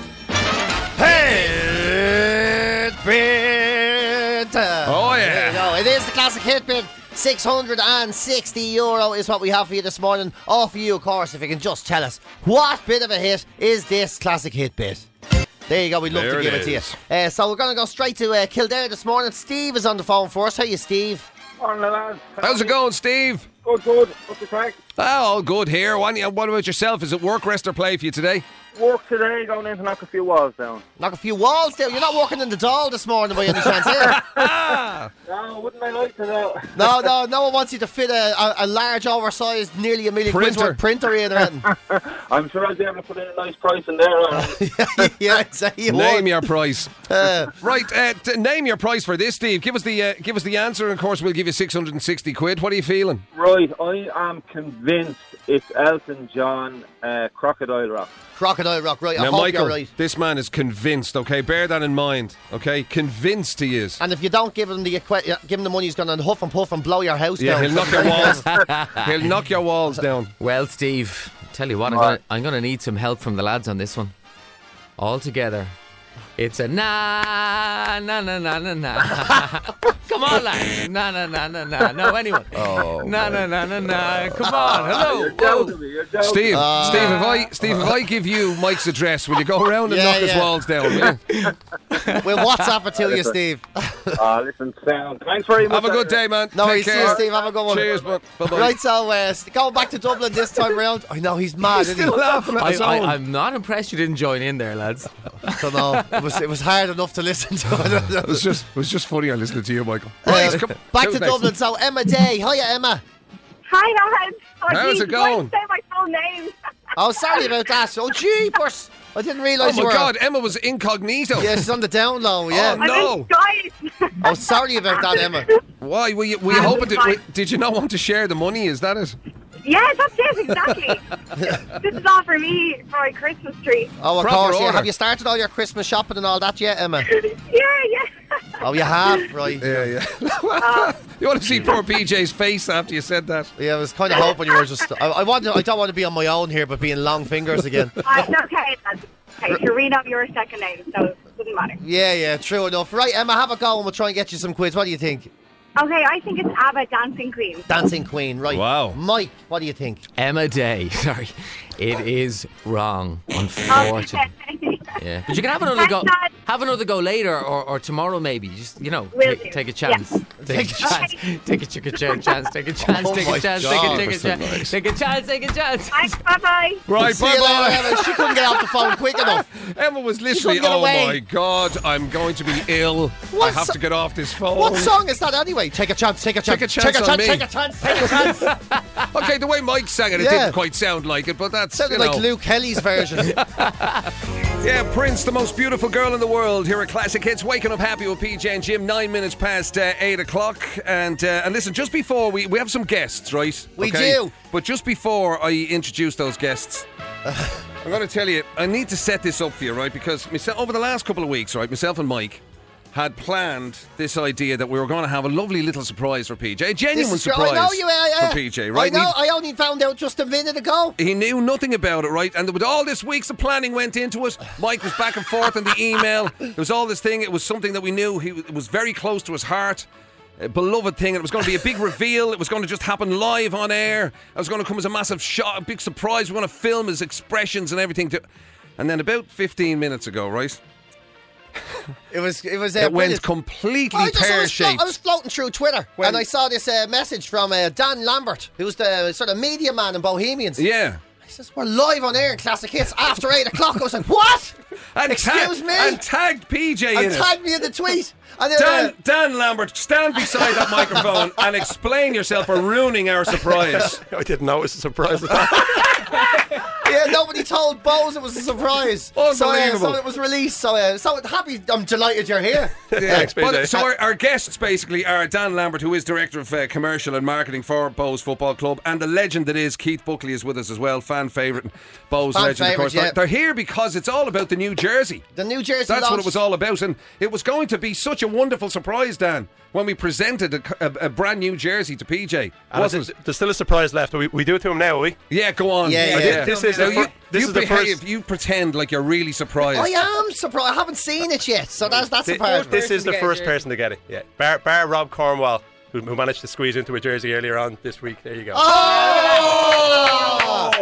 Hit bit. Oh, yeah. There you go. It is the classic hit bit. six hundred sixty euro is what we have for you this morning. All for you, of course, if you can just tell us what bit of a hit is this classic hit bit. There you go. We'd love There to it give it to you. is. Uh, so we're going to go straight to uh, Kildare this morning. Steve is on the phone for us. How are you, Steve? Morning, lads. How's it going, Steve? Good, good. What's the crack? Oh, all good here. What, what about yourself? Is it work, rest or play for you today? Work today, going in to knock a few walls down. Knock a few walls down. You're not working in the doll this morning by any chance, here? No, wouldn't I like to know? No, no, no one wants you to fit a, a, a large, oversized, nearly a million quid's Printer. worth printer in or anything. I'm sure I'll be able to put in a nice price in there. uh, Yeah, I'd say you Name would. your price. Uh, Right, uh, t- name your price for this, Steve. Give us the uh, give us the answer, and of course we'll give you six hundred sixty quid. What are you feeling? Right, I am convinced it's Elton John, uh, Crocodile Rock. Crocodile Rock, right. I Now, hope Michael, you're right. this man is convinced. Okay, bear that in mind. Okay, convinced he is. And if you don't give him the equi- give him the money, he's going to huff and puff and blow your house Yeah, down. he'll knock your walls. He'll knock your walls down. Well, Steve, tell you what, I'm What? gonna, I'm gonna need some help from the lads on this one. All together. It's a na na na na na na. Come on, lads. Na na na na na. No, anyone. Oh, na na na na na. Come on. Hello. You're Whoa. joking me, you're joking. Steve, Uh, Steve, if I Steve, if I give you Mike's address, will you go around and Yeah, knock his yeah. walls down? Will you? We'll WhatsApp it to you, Steve. Ah, listen, sound. Thanks very much. Have a good day, man. No, Take worries. See care. you, Steve. Have a good one. Cheers, bud. Bye-bye. Right, so uh, going back to Dublin this time round. I know he's mad, He's isn't still he? laughing at I, his I, own. I'm not impressed you didn't join in there, lads. I don't know. It was, it was hard enough to listen to. It was just it was just funny. I listening to you, Michael. Uh, Right, come- back to Tuesday. Dublin. So Emma Day. Hiya, Emma. Hi, lads. Oh, How's geez, it going? why did you say my full name? Oh, sorry about that. Oh, jeepers. I didn't Oh realise my you were. God, Emma was incognito. Yeah, she's on the down low, yeah. Oh, no. I'm in Oh, sorry about that, Emma. Why were you? Were you Um, hoping to? fine. Did you not want to share the money? Is that it? Yeah, that's it, exactly. This is all for me for my Christmas tree. Oh, of Proper course, yeah. order. Have you started all your Christmas shopping and all that yet, Emma? Yeah, yeah. Oh, you have? Right. Yeah, yeah. You want to see poor P J's face after you said that? Yeah, I was kind of hoping you were just... I, I, want to, I don't want to be on my own here, but being long fingers again. Uh, it's okay, lads. Okay, Sharina, your second name, so it doesn't matter. Yeah, yeah, true enough. Right, Emma, have a go and we'll try and get you some quiz. What do you think? Okay, I think it's ABBA Dancing Queen. Dancing Queen, right. Wow. Mike, what do you think? Emma Day. Sorry. It is wrong, unfortunately. Okay. Yeah. But you can have another Thanks, go. Dad. Have another go later or, or tomorrow maybe. Just, you know, Will take, do. take a chance. Take a chance. Take a chicken chance. Chance. Take a chance. Oh Take my a chance. God. Take a take a That's so chance. nice. Take a chance. Take a chance. Thanks, bye-bye. Right, See you later, bye Emma. She couldn't get off the phone quick enough. bye. Emma was literally, couldn't get oh away. my God, I'm going to be ill. I What have so- to get off this phone. What song is that anyway? Take a chance, take a chance, Take a chance take a on chance, me. take a chance, take a chance. Okay, the way Mike sang it, it Yeah. didn't quite sound like it, but that's, Sounded you like know. Luke Kelly's version. Yeah, Prince, the most beautiful girl in the world. Here at Classic Hits, waking up happy with P J and Jim. Nine minutes past uh, eight o'clock, and uh, and listen, just before we we have some guests, right? We Okay? do. But just before I introduce those guests, I'm going to tell you, I need to set this up for you, right? Because myself, over the last couple of weeks, right, myself and Mike had planned this idea that we were going to have a lovely little surprise for P J, a genuine This is true. surprise I know you, uh, uh, for P J, right? I know. We- I only found out just a minute ago. He knew nothing about it, right? And with all this weeks of planning went into it. Mike was back and forth in the email. There was all this thing. It was something that we knew he it was very close to his heart. A beloved thing, and it was going to be a big reveal. It was going to just happen live on air. It was going to come as a massive shock, a big surprise. We're going to film his expressions and everything. To, and then about fifteen minutes ago, right? It was. It was. Uh, It went brilliant. completely I, just, I, was pear flo- shaped. I was floating through Twitter When- and I saw this uh, message from uh, Dan Lambert, who's the sort of media man in Bohemians. Yeah. He says, we're live on air in Classic Hits after eight o'clock. I was like, what? And Excuse ta- me? And tagged P J And in it. tagged me in the tweet. And then, Dan, uh, Dan Lambert, stand beside that microphone and explain yourself for ruining our surprise. I didn't know it was a surprise at all. yeah, nobody told Bose it was a surprise. So, uh, Unbelievable. so it was released. So, uh, so happy. I'm delighted you're here. Yeah, Thanks, P J. but, so our, our guests basically are Dan Lambert, who is Director of uh, Commercial and Marketing for Bowes Football Club, and the legend that is Keith Buckley is with us as well, fan favourite, Bowes Fan legend, of favourite, course. yeah. They're, they're here because it's all about the new jersey. The New Jersey That's what launch. it was all about, and it was going to be such a wonderful surprise, Dan, when we presented a, a, a brand new jersey to P J. And Wasn't it's- it? there's still a surprise left. We, we do it to him now, will we? Yeah, go on. Yeah, yeah. This is the Now, fir- you, this you is the behave, first- you pretend like you're really surprised. I am surprised. I haven't seen it yet. So that's that's the Thi- part. This is the first person to get it. Yeah, Bar, bar Rob Cornwall, who, who managed to squeeze into a jersey earlier on this week. There you go. Oh!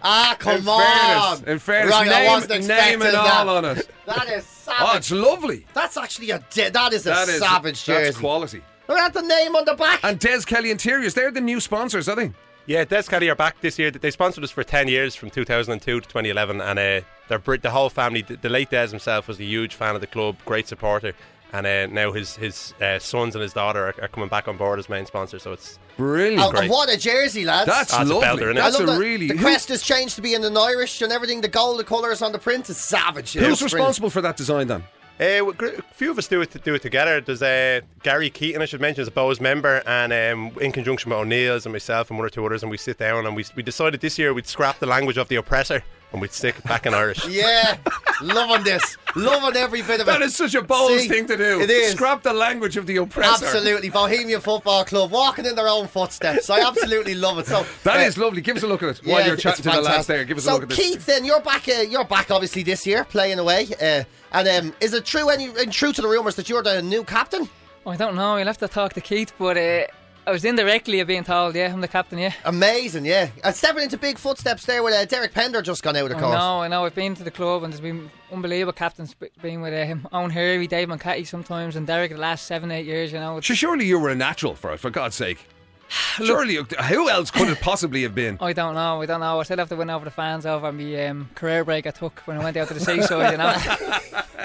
Ah, come in on. Fairness, in fairness, Right, I name, wasn't name expecting and that. all on it. That is savage. Oh, it's lovely. That's actually a de- that is a That is savage jersey. That's quality. Look at the name on the back. And Des Kelly Interiors, they're the new sponsors, I think. Yeah, Des Kelly are back this year. They sponsored us for ten years from two thousand two to twenty eleven, and uh, they're br- the whole family. The, the late Des himself was a huge fan of the club, great supporter, and uh, now his his uh, sons and his daughter are, are coming back on board as main sponsors. So it's brilliant. Oh, great. and what a jersey, lads! That's That's a lovely. belter, innit? That's I love a the, really. The who- crest has changed to be in an Irish and everything. The gold, the colours on the print is savage. Who's It's responsible for that design then? Uh, well, gr- a few of us do it do it together. There's uh, Gary Keaton, I should mention, is a Bowes member, and um, in conjunction with O'Neill's and myself and one or two others, and we sit down and we we decided this year we'd scrap the language of the oppressor and we'd stick it back in Irish. Yeah, loving this, loving every bit of it. That is such a bold See, thing to do. It is. Scrap the language of the oppressor. Absolutely, Bohemian Football Club walking in their own footsteps. I absolutely love it. So That uh, is lovely. Give us a look at it while yeah, you're it's chatting to the lads fantastic. there. Give us so a look at this. Keith, then you're back. Uh, you're back, obviously this year, playing away. Uh, and um, is it true? Any and true to the rumours that you're the new captain? I don't know. You'll have to talk to Keith, but uh, I was indirectly being told, yeah, I'm the captain, yeah. Amazing, yeah. And stepping into big footsteps there with uh, Derek Pender just gone out of I course. know, I know. I've been to the club and there's been unbelievable captains b- been with uh, him. Owen Harvey, Dave Mancati sometimes, and Derek the last seven, eight years, you know. It's, So surely you were a natural for it, for God's sake. Surely, who else could it possibly have been? I don't know, I don't know. I still have to win over the fans over my um, career break I took when I went out to the seaside, you know.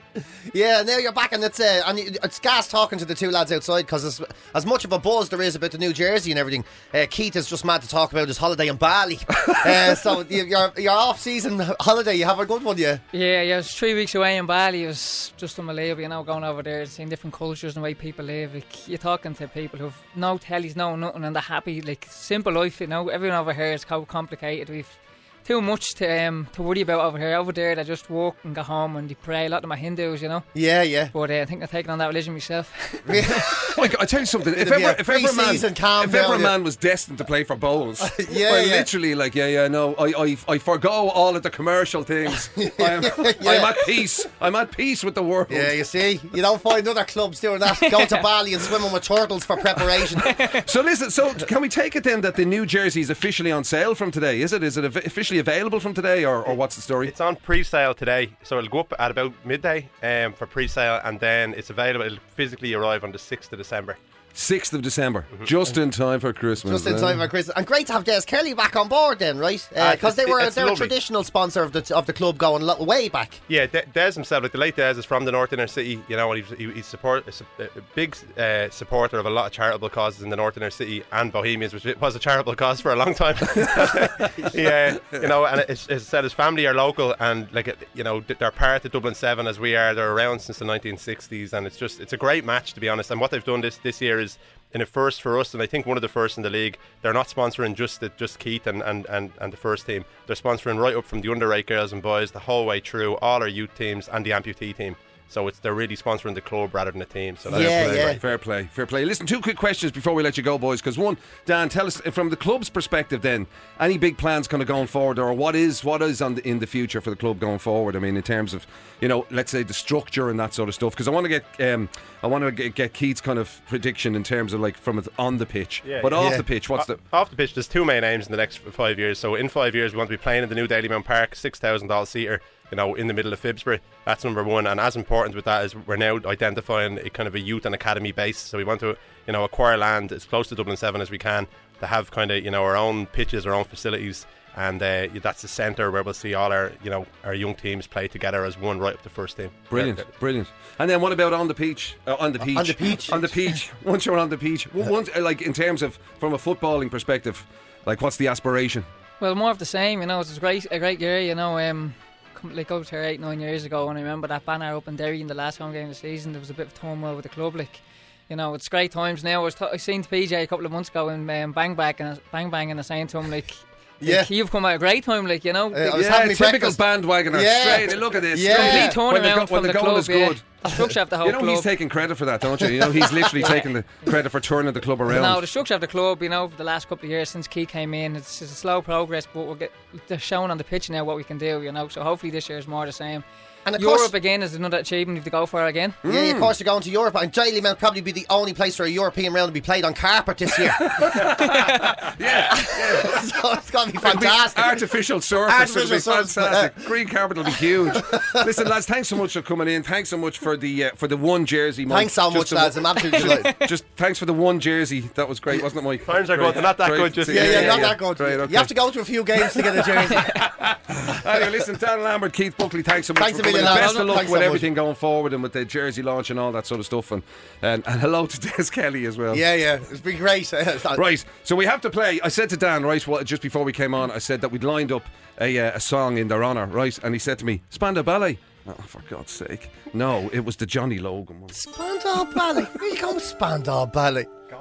Yeah, now you're back, and it's uh, and it's gas talking to the two lads outside because as, as much of a buzz there is about the new jersey and everything, uh, Keith is just mad to talk about his holiday in Bali. uh, so you- your your off season holiday, you have a good one, yeah. Yeah, yeah, it was three weeks away in Bali. It was just unbelievable, you know, going over there, seeing different cultures and the way people live. Like, you're talking to people who've no tellies, no nothing, and they're happy, like, simple life, you know. Everyone over here is so complicated. We've too much to um, to worry about over here. Over there, they just walk and go home and they pray. A lot of them are Hindus, you know. Yeah, yeah. But uh, I think they're taking on that religion myself. Like, I tell you something. If It'll be ever, a if ever, pre-season man, calm if ever down, man was destined to play for Bowles, Yeah, I yeah. literally like, yeah, yeah, no, I, I, I forgo all of the commercial things. I'm, I'm at peace. I'm at peace with the world. Yeah, you see, you don't find other clubs doing that. Going to Bali and swimming with turtles for preparation. So listen, so can we take it then that the new jersey is officially on sale from today? Is it? Is it av- officially available from today, or, or what's the story? It's on pre-sale today, so it'll go up at about midday um, for pre-sale, and then it's available. It'll physically arrive on the sixth of December. sixth of December, just in time for Christmas. Just in eh? time for Christmas, and great to have Des Kelly back on board then, right? Ah, Because it's- they were it's they're a lovely. traditional sponsor of the of the club going lo- way back. Yeah, De- Des himself, like the late Des, is from the North Inner City, you know, and he's, he, he's support, a, su- a big uh, supporter of a lot of charitable causes in the North Inner City and Bohemians, which was a charitable cause for a long time. Yeah, you know, and as I said, his family are local, and like it- you know, they're part of Dublin Seven as we are. They're around since the nineteen sixties, and it's just it's a great match, to be honest. And what they've done this this year is in a first for us, and I think one of the first in the league. They're not sponsoring just the, just Keith and, and, and, and the first team. They're sponsoring right up from the under eight girls and boys the whole way through, all our youth teams and the amputee team. So it's they're really sponsoring the club rather than the team. So that's Yeah, really yeah. great. Fair play, fair play. Listen, two quick questions before we let you go, boys. Because one, Dan, tell us from the club's perspective. Then, any big plans kind of going forward, or what is what is on the, in the future for the club going forward? I mean, in terms of, you know, let's say the structure and that sort of stuff. Because I want to get, um, I want to get, get Keith's kind of prediction in terms of like from on the pitch, Yeah, but yeah. off Yeah. the pitch. What's O- the off the pitch? There's two main aims in the next five years. So in five years, we want to be playing in the new Dalymount Park, six thousand dollar seater. You know, in the middle of Phibsborough. That's number one. And as important with that is we're now identifying a kind of a youth and academy base. So we want to, you know, acquire land as close to Dublin Seven as we can to have kind of, you know, our own pitches, our own facilities. And uh, that's the centre where we'll see all our, you know, our young teams play together as one right up the first team. Brilliant, Yeah. brilliant. And then what about on the peach? Uh, on the peach. on the peach. On the peach. Once you're on the peach, w- once uh, like in terms of from a footballing perspective, like what's the aspiration? Well, more of the same, you know. It was a great, a great year, you know. Um, come, like up here eight, nine years ago, and I remember that banner up in Derry in the last home game of the season. There was a bit of turmoil with the club, like, you know. It's great times now. I was t- I seen P J a couple of months ago in um, Bang Bang and Bang Bang, and I saying to him like, Yeah. like, you've come at a great time, like, you know. Uh, I was Yeah, having me typical breakfast. bandwagoner. Yeah. Straight. Look at this. Yeah. Complete When the, turnaround go- from when the the goal club, is yeah. good. The structure of the whole You know club. he's taking credit for that, don't you? You know he's literally taking the credit for turning the club around. No, the structure of the club, you know, for the last couple of years since Key came in, it's, it's a slow progress, but we'll get they're showing on the pitch now what we can do, you know. So hopefully this year is more the same. And of Europe course, again is another achievement to go for again. yeah, of course, you're going to Europe. And Daily Mail probably be the only place where a European round will be played on carpet this year. yeah, yeah. So it's going to be It'll be fantastic. artificial surface. Artificial It'll be surface, fantastic. Green carpet will be huge. Listen, lads, thanks so much for coming in. Thanks so much for the uh, for the one jersey. Mike. Thanks so Just much, the lads. one- I'm absolutely delighted. Just thanks for the one jersey. That was great, wasn't it, Mike? Times are Great. good. They're not that Great. good. Just Yeah, yeah, not that good. Great, okay. You have to go to a few games to get a jersey. Anyway, listen, Dan Lambert, Keith Buckley, thanks so much Thanks for a coming million, in. lads. Best of luck Thanks with so much. everything going forward and with the jersey launch and all that sort of stuff. And and, and hello to Des Kelly as well. Yeah, yeah, it's been great. Right, so we have to play. I said to Dan, right, well, just before we came on, I said that we'd lined up a, uh, a song in their honour, right? And he said to me, Spandau Ballet. Oh, for God's sake. No, it was the Johnny Logan one. Spandau Ballet. Where you going with Spandau Ballet?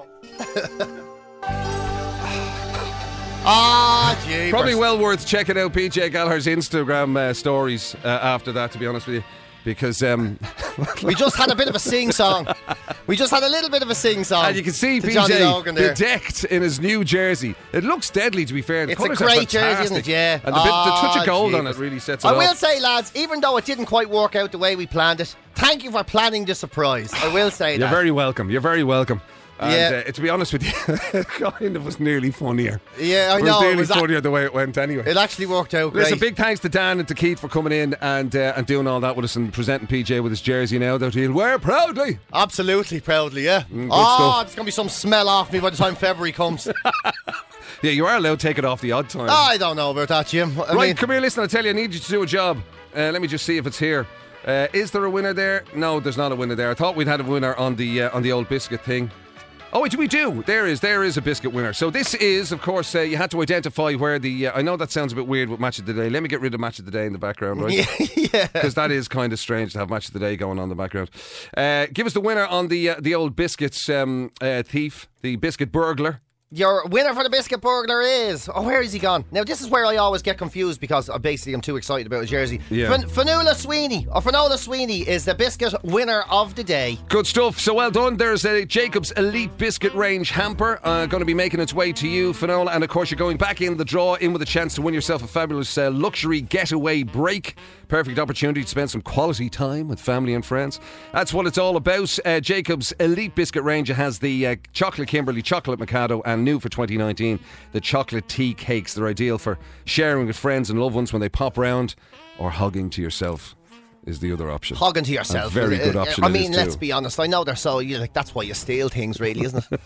Ah, gee. Probably well worth checking out P J Gallagher's Instagram uh, stories uh, after that, to be honest with you. Because um, we just had a bit of a sing song. We just had a little bit of a sing song. and you can see to P Johnny J Logan there. bedecked in his new jersey. It looks deadly, to be fair. The It's a colours are great jersey, fantastic. isn't it? Yeah. And the, bit, the touch Ah, of gold on jeepers. it really sets it I off. will say, lads, even though it didn't quite work out the way we planned it, thank you for planning the surprise. I will say You're that. very welcome. You're very welcome. And Yeah. uh, to be honest with you, it kind of was nearly funnier. Yeah, I it know. was It nearly was that- funnier the way it went anyway. It actually worked out great. Listen, big thanks to Dan and to Keith for coming in and uh, and doing all that with us and presenting P J with his jersey now that he'll wear proudly. Absolutely proudly, yeah. good oh, stuff. there's going to be some smell off me by the time February comes. Yeah, you are allowed to take it off the odd time. I don't know about that, Jim. I right, mean, come here, listen, I tell you, I need you to do a job. Uh, let me just see if it's here. Uh, is there a winner there? No, there's not a winner there. I thought we'd had a winner on the uh, on the old biscuit thing. Oh, wait, we do. There is, there is a biscuit winner. So this is, of course, uh, you had to identify where the. Uh, I know that sounds a bit weird with Match of the Day. Let me get rid of Match of the Day in the background, right? yeah. Because that is kind of strange to have Match of the Day going on in the background. Uh, give us the winner on the uh, the old biscuits um, uh, thief, the biscuit burglar. Your winner for the biscuit burglar is. Oh, where is he gone? Now, this is where I always get confused because uh, basically I'm too excited about his jersey. Yeah. Fin- Fionnuala Sweeney, or Finola Sweeney, is the biscuit winner of the day. Good stuff. So well done. There's a Jacob's Elite Biscuit Range hamper uh, going to be making its way to you, Finola. And of course, you're going back in the draw, in with a chance to win yourself a fabulous uh, luxury getaway break. Perfect opportunity to spend some quality time with family and friends. That's what it's all about. Uh, Jacob's Elite Biscuit Range has the uh, Chocolate Kimberley, Chocolate Mikado, and new for twenty nineteen, the Chocolate Tea Cakes. They're ideal for sharing with friends and loved ones when they pop round, or hugging to yourself is the other option. Hugging to yourself. A very Uh, good uh, option. I it mean, is let's too. be honest. I know they're so. You like that's why you steal things, really, isn't it?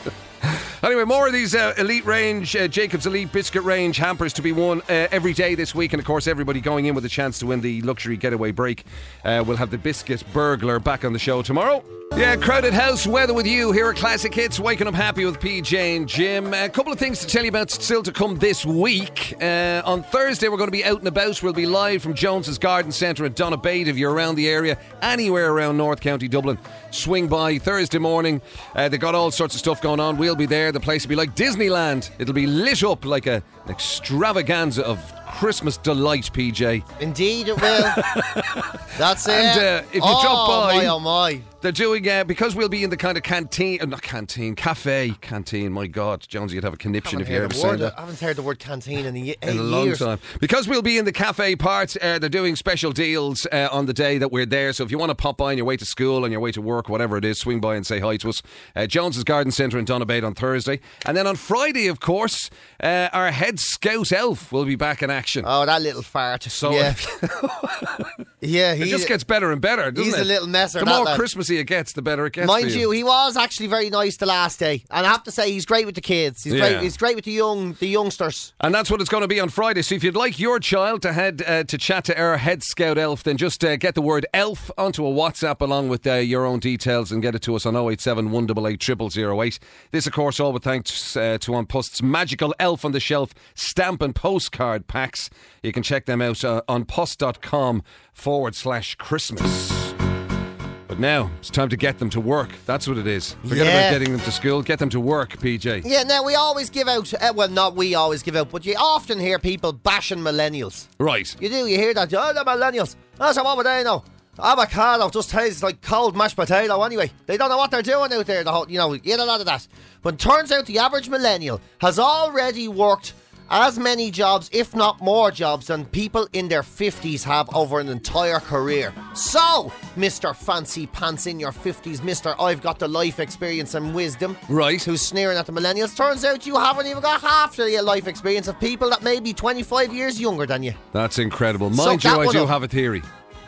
Anyway, more of these uh, Elite Range, uh, Jacob's Elite Biscuit Range hampers to be won uh, every day this week. And of course, everybody going in with a chance to win the luxury getaway break. Uh, we'll have the Biscuit Burglar back on the show tomorrow. Yeah, Crowded House, weather with you here at Classic Hits, waking up happy with P J and Jim. A couple of things to tell you about still to come this week. Uh, on Thursday, we're going to be out and about. We'll be live from Jones's Garden Centre at Donabate. If you're around the area, anywhere around North County Dublin, swing by Thursday morning. Uh, they've got all sorts of stuff going on. We'll be there. The place will be like Disneyland. It'll be lit up like a, an extravaganza of Christmas delight, P J. Indeed, it will. That's it. And uh, if you oh, drop by, my, oh my. they're doing uh, because we'll be in the kind of canteen, uh, not canteen, cafe, canteen. My God, Jonesy, you'd have a conniption if you Haven't ever heard said a word- that. I haven't heard the word canteen in a, ye- In eight a long years. time. Because we'll be in the cafe part, uh, they're doing special deals uh, on the day that we're there. So if you want to pop by on your way to school, on your way to work, whatever it is, swing by and say hi to us. Uh, Jones's Garden Centre in Donabate on Thursday. And then on Friday, of course, uh, our head scout elf will be back in action. Oh, that little fart. So yeah. yeah, it he just gets better and better, doesn't he's it? a little messer, The that more lad. Christmassy it gets, the better it gets. Mind for you, he was actually very nice the last day, and I have to say he's great with the kids. He's Yeah. great. He's great with the young, the youngsters. And that's what it's going to be on Friday. So if you'd like your child to head uh, to chat to our head scout elf, then just uh, get the word elf onto a WhatsApp along with uh, your own details and get it to us on oh eight seven, one eight eight, zero zero zero eight. This, of course, all with thanks uh, to On Post's magical elf on the shelf stamp and postcard packs. You can check them out uh, on post.com forward slash Christmas. But now it's time to get them to work. That's what it is. Forget Yeah. about getting them to school. Get them to work, P J. Yeah. Now we always give out. Uh, well, not we always give out, but you often hear people bashing millennials. Right. You do. You hear that? Oh, the millennials. Oh, so what would they know? Avocado just tastes like cold mashed potato anyway. They don't know what they're doing out there. The whole, you know, you get a lot of that. But it turns out the average millennial has already worked as many jobs, if not more jobs, than people in their fifties have over an entire career. So, Mister Fancy Pants in your fifties, Mister I've got the life experience and wisdom, right? Who's sneering at the millennials. Turns out you haven't even got half the life experience of people that may be twenty-five years younger than you. That's incredible. So Mind you, that I one do up. have a theory.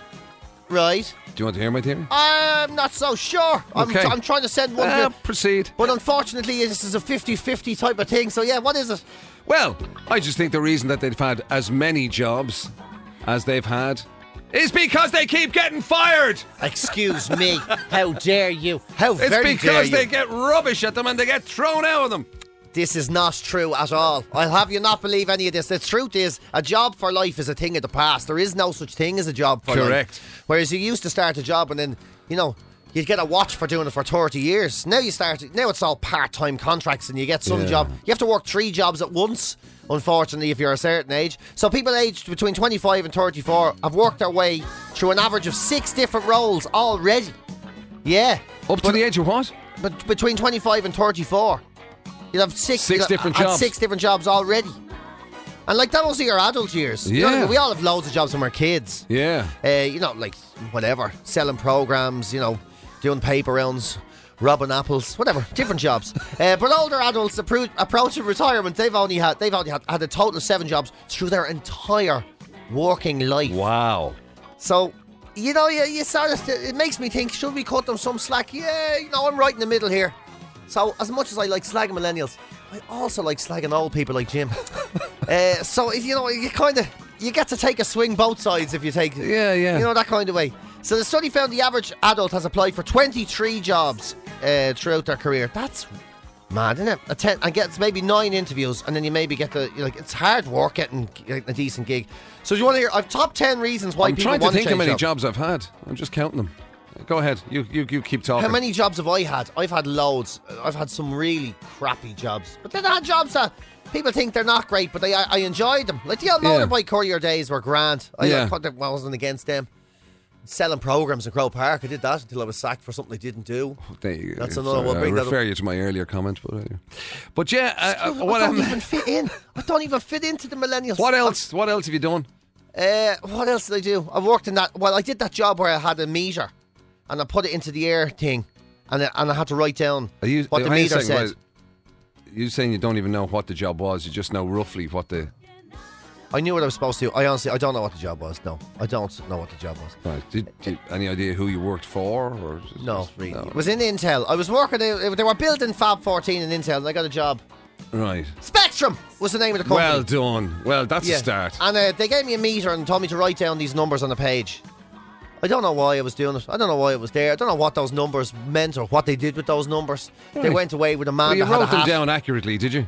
Right. Do you want to hear my theory? I'm not so sure. I'm, Okay. I'm trying to send one. Uh, to- proceed. But unfortunately, this is a fifty-fifty type of thing. So yeah, what is it? Well, I just think the reason that they've had as many jobs as they've had is because they keep getting fired. Excuse me. How dare you? How It's very dare because you? they get rubbish at them and they get thrown out of them. This is not true at all. I'll have you not believe any of this. The truth is, a job for life is a thing of the past. There is no such thing as a job for life. Correct. Whereas you used to start a job and then, you know, you'd get a watch for doing it for thirty years. Now you start. Now it's all part-time contracts and you get some Yeah. job. You have to work three jobs at once, unfortunately, if you're a certain age. So people aged between twenty-five and thirty-four have worked their way through an average of six different roles already. Yeah. Up to the age of what? But between twenty-five and thirty-four. You'd have six, Six you'd different had jobs. Six different jobs already. And like, that was your adult years. You know, Yeah. we all have loads of jobs when we're kids. Yeah. Uh, you know, like, whatever. Selling programs, you know, doing paper rounds, robbing apples, whatever. Different jobs. Uh, but older adults appro- approaching retirement, they've only had they've only had, had a total of seven jobs through their entire working life. Wow. So, you know, you, you sort of, it makes me think, should we cut them some slack? Yeah, you know, I'm right in the middle here. So, as much as I like slagging millennials, I also like slagging old people like Jim. uh, so, if you know, you kind of, you get to take a swing both sides if you take, Yeah, yeah. you know, that kind of way. So, the study found the average adult has applied for twenty-three jobs uh, throughout their career. That's mad, isn't it? A ten, and gets maybe nine interviews, and then you maybe get the, like, it's hard work getting, getting a decent gig. So, do you want to hear? I've top ten reasons why I'm people trying to want think how change many jobs. jobs I've had. I'm just counting them. Go ahead. You you, you keep talking. How many jobs have I had? I've had loads. I've had some really crappy jobs. But then I had jobs that people think they're not great, but they, I, I enjoyed them. Like the old Yeah. motorbike courier days were grand. I, Yeah. I, thought that I wasn't against them. Selling programs in Crow Park, I did that until I was sacked for something I didn't do. There you go. That's another Sorry, one. I Bring that refer up. you to my earlier comment, but anyway. But yeah, uh, uh, I what, don't um, even fit in. I don't even fit into the millennials. what else? What else have you done? Uh, what else did I do? I worked in that. Well, I did that job where I had a meter, and I put it into the air thing, and I, and I had to write down Are you, what the hang on a meter second, said. wait. You saying you don't even know what the job was? You just know roughly what the. I knew what I was supposed to do. I honestly, I don't know what the job was. No, I don't know what the job was. Right. Did, did any idea who you worked for? Or just- No, really. no. It was in Intel. I was working. They they were building Fab fourteen in Intel, and I got a job. Right. Spectrum was the name of the company. Well done. Well, that's Yeah. a start. And uh, they gave me a meter and told me to write down these numbers on a page. I don't know why I was doing it. I don't know why it was there. I don't know what those numbers meant or what they did with those numbers. They Right. went away with a man Well, you that had a wrote them hat. down accurately, did you?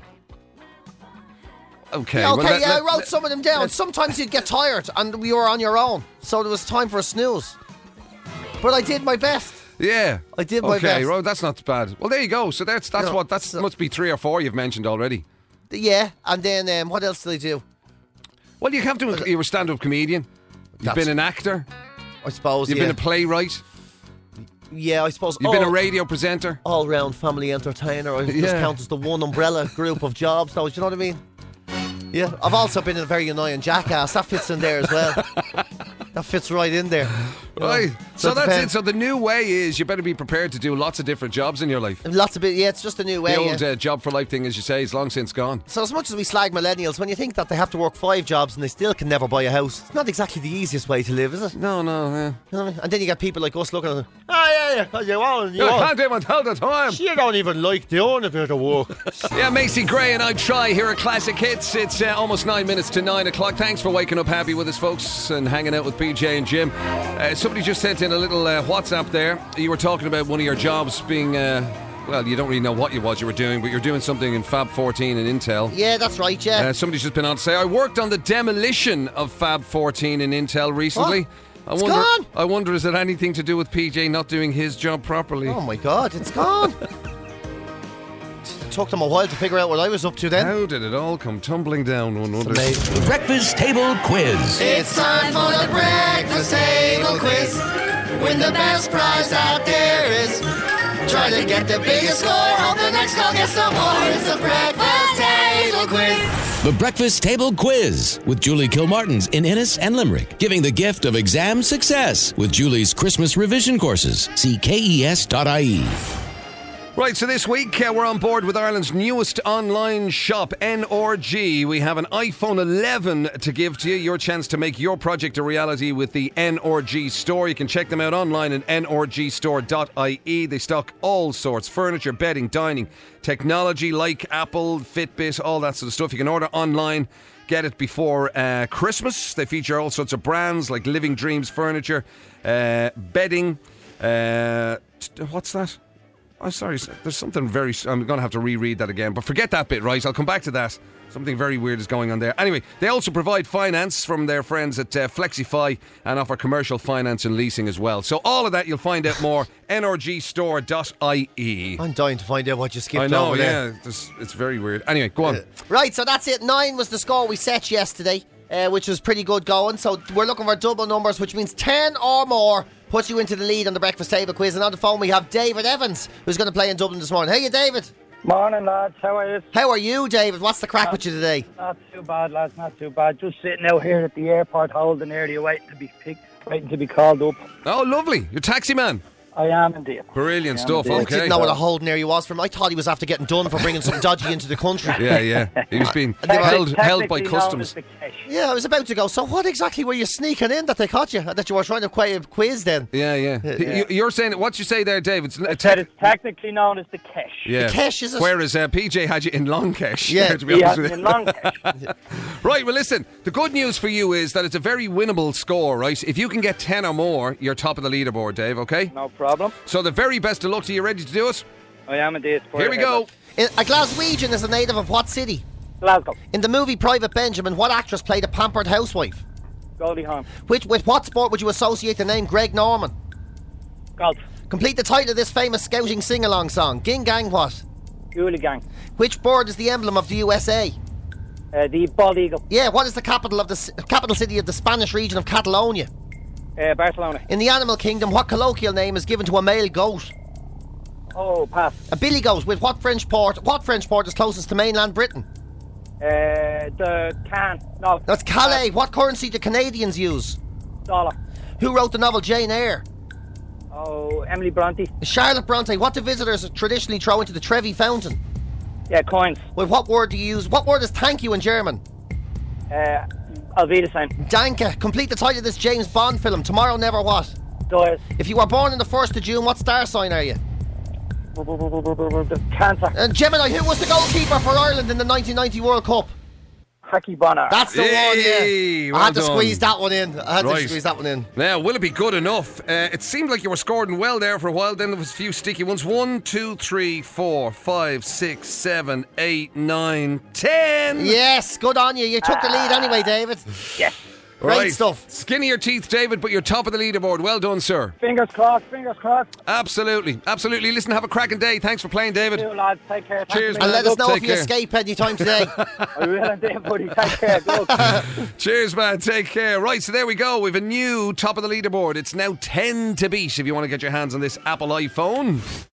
Okay. Yeah, okay, well, let- yeah, I let- wrote let- some of them down. Sometimes you'd get tired and you were on your own. So there was time for a snooze. But I did my best. Yeah. I did my okay, best. well, that's not bad. Well, there you go. So that's that's No, what that's so- must be three or four you've mentioned already. Yeah, and then um, what else did I do? Well, you have to. You're a stand-up comedian. You've That's- been an actor. I suppose, You've yeah. been a playwright. Yeah, I suppose. You've been a all- radio presenter. all-round family entertainer. I just Yeah. count as the one umbrella group of jobs, though. Do you know what I mean? Yeah, I've also been a very annoying jackass. That fits in there as well. That fits right in there. You know? Right. So, it that's depends. it. So the new way is you better be prepared to do lots of different jobs in your life. Lots of it. Yeah, it's just a new way. the yeah. old uh, job for life thing, as you say, is long since gone. So as much as we slag millennials, when you think that they have to work five jobs and they still can never buy a house, it's not exactly the easiest way to live, is it? No, no, yeah. You know what I mean? And then you get people like us looking at them. Oh yeah, yeah, 'cause you want, you You want. can't even tell the time. You don't even like doing a bit of work. Yeah, Macy Gray and I Try here at Classic Hits. It's uh, almost nine minutes to nine o'clock. Thanks for waking up happy with us, folks, and hanging out with P J and Jim. Uh, somebody just sent in a little uh, WhatsApp there. You were talking about one of your jobs being, uh, well, you don't really know what it was you were doing, but you're doing something in Fab fourteen in Intel. Yeah, that's right, yeah. Uh, somebody's just been on to say, I worked on the demolition of Fab fourteen in Intel recently. I It's wonder, gone. I wonder, is it anything to do with P J not doing his job properly? Oh my God, it's gone. It took them a while to figure out what I was up to then. How did it all come tumbling down? One wonders. amazing. Breakfast Table Quiz. It's time for the breakfast table quiz. Win the best prize out there is. Try to get the biggest score. Hope the next call gets some more. It's the breakfast table quiz. The Breakfast Table Quiz with Julie Kilmartins in Ennis and Limerick, giving the gift of exam success with Julie's Christmas revision courses. See K E S dot I E. Right, so this week uh, we're on board with Ireland's newest online shop, N R G. We have an iPhone eleven to give to you. Your chance to make your project a reality with the N R G store. You can check them out online at N R G store dot I E. They stock all sorts: furniture, bedding, dining, technology like Apple, Fitbit, all that sort of stuff. You can order online. Get it before uh, Christmas. They feature all sorts of brands like Living Dreams Furniture, uh, bedding. Uh, t- what's that? I'm sorry, there's something very... I'm going to have to reread that again, but forget that bit, right? I'll come back to that. Something very weird is going on there. Anyway, they also provide finance from their friends at uh, Flexify and offer commercial finance and leasing as well. So all of that, you'll find out more, N R G store dot I E. I'm dying to find out what you skipped I know, over there. yeah. It's, it's very weird. Anyway, go on. Uh, right, so that's it. Nine was the score we set yesterday, uh, which was pretty good going. So we're looking for double numbers, which means ten or more puts you into the lead on the Breakfast Table Quiz. And on the phone we have David Evans, who's going to play in Dublin this morning. Hey, you, David. Morning, lads. How are you? How are you, David? What's the crack not, with you today? Not too bad, lads. Not too bad. Just sitting out here at the airport holding area, waiting to be picked, waiting to be called up. Oh, lovely. You're taxi man. I am indeed. Brilliant stuff. I Okay. didn't know what a holding area was from. I thought he was after getting done for bringing some dodgy into the country. Yeah, yeah. He was being held, held by customs. Yeah, I was about to go. So what exactly were you sneaking in that they caught you? That you were trying to quite a quiz then? Yeah, yeah. Yeah. You- You're saying, what you say there, David? It's, I said it's technically known as the Kesh. yeah. The Kesh, is it? Whereas uh, P J had you in Long Kesh. Yeah. to be He honest had with me you. in Long Kesh. Right, well, listen, the good news for you is that it's a very winnable score, right? If you can get ten or more, you're top of the leaderboard, Dave, okay? No problem. So the very best of luck to you. Ready to do it? I am indeed. Here we go. A Glaswegian is a native of what city? Glasgow. In the movie Private Benjamin, what actress played a pampered housewife? Goldie Hawn. Which, with what sport would you associate the name Greg Norman? Golf. Complete the title of this famous scouting sing-along song. Ging Gang what? Uli Gang. Which bird is the emblem of the U S A? Uh, the Bald Eagle. Yeah, what is the capital of the c- capital city of the Spanish region of Catalonia? Uh, Barcelona. In the animal kingdom, what colloquial name is given to a male goat? Oh, pass. A billy goat. With what French port? What French port is closest to mainland Britain? Uh, the Can. No. That's Calais. What currency do Canadians use? Dollar. Who wrote the novel Jane Eyre? Oh, Emily Bronte. Charlotte Bronte. What do visitors traditionally throw into the Trevi Fountain? Yeah, coins. With what word do you use? What word is thank you in German? Uh, I'll be the same. Danke. Complete the title of this James Bond film. Tomorrow Never What? Dies. If you were born on the first of June, what star sign are you? Cancer. And Gemini, who was the goalkeeper for Ireland in the nineteen ninety World Cup? Hacky Bonner. That's the Yay, one, yeah. well I had to done. squeeze that one in. I had Right. to squeeze that one in. Now, will it be good enough? Uh, it seemed like you were scoring well there for a while. Then there was a few sticky ones. One, two, three, four, five, six, seven, eight, nine, ten. Yes, good on you. You took the lead anyway, David. Yes. Great Right. stuff. Skinny your teeth, David, but you're top of the leaderboard. Well done, sir. Fingers crossed, fingers crossed. Absolutely, absolutely. Listen, have a cracking day. Thanks for playing, David. You lads, take care. Cheers, And man. let us know Take if you care. escape any time today. I will indeed, buddy. Take care. Good luck. Cheers, man. Take care. Right, so there we go. We've a new top of the leaderboard. It's now ten to beat if you want to get your hands on this Apple iPhone.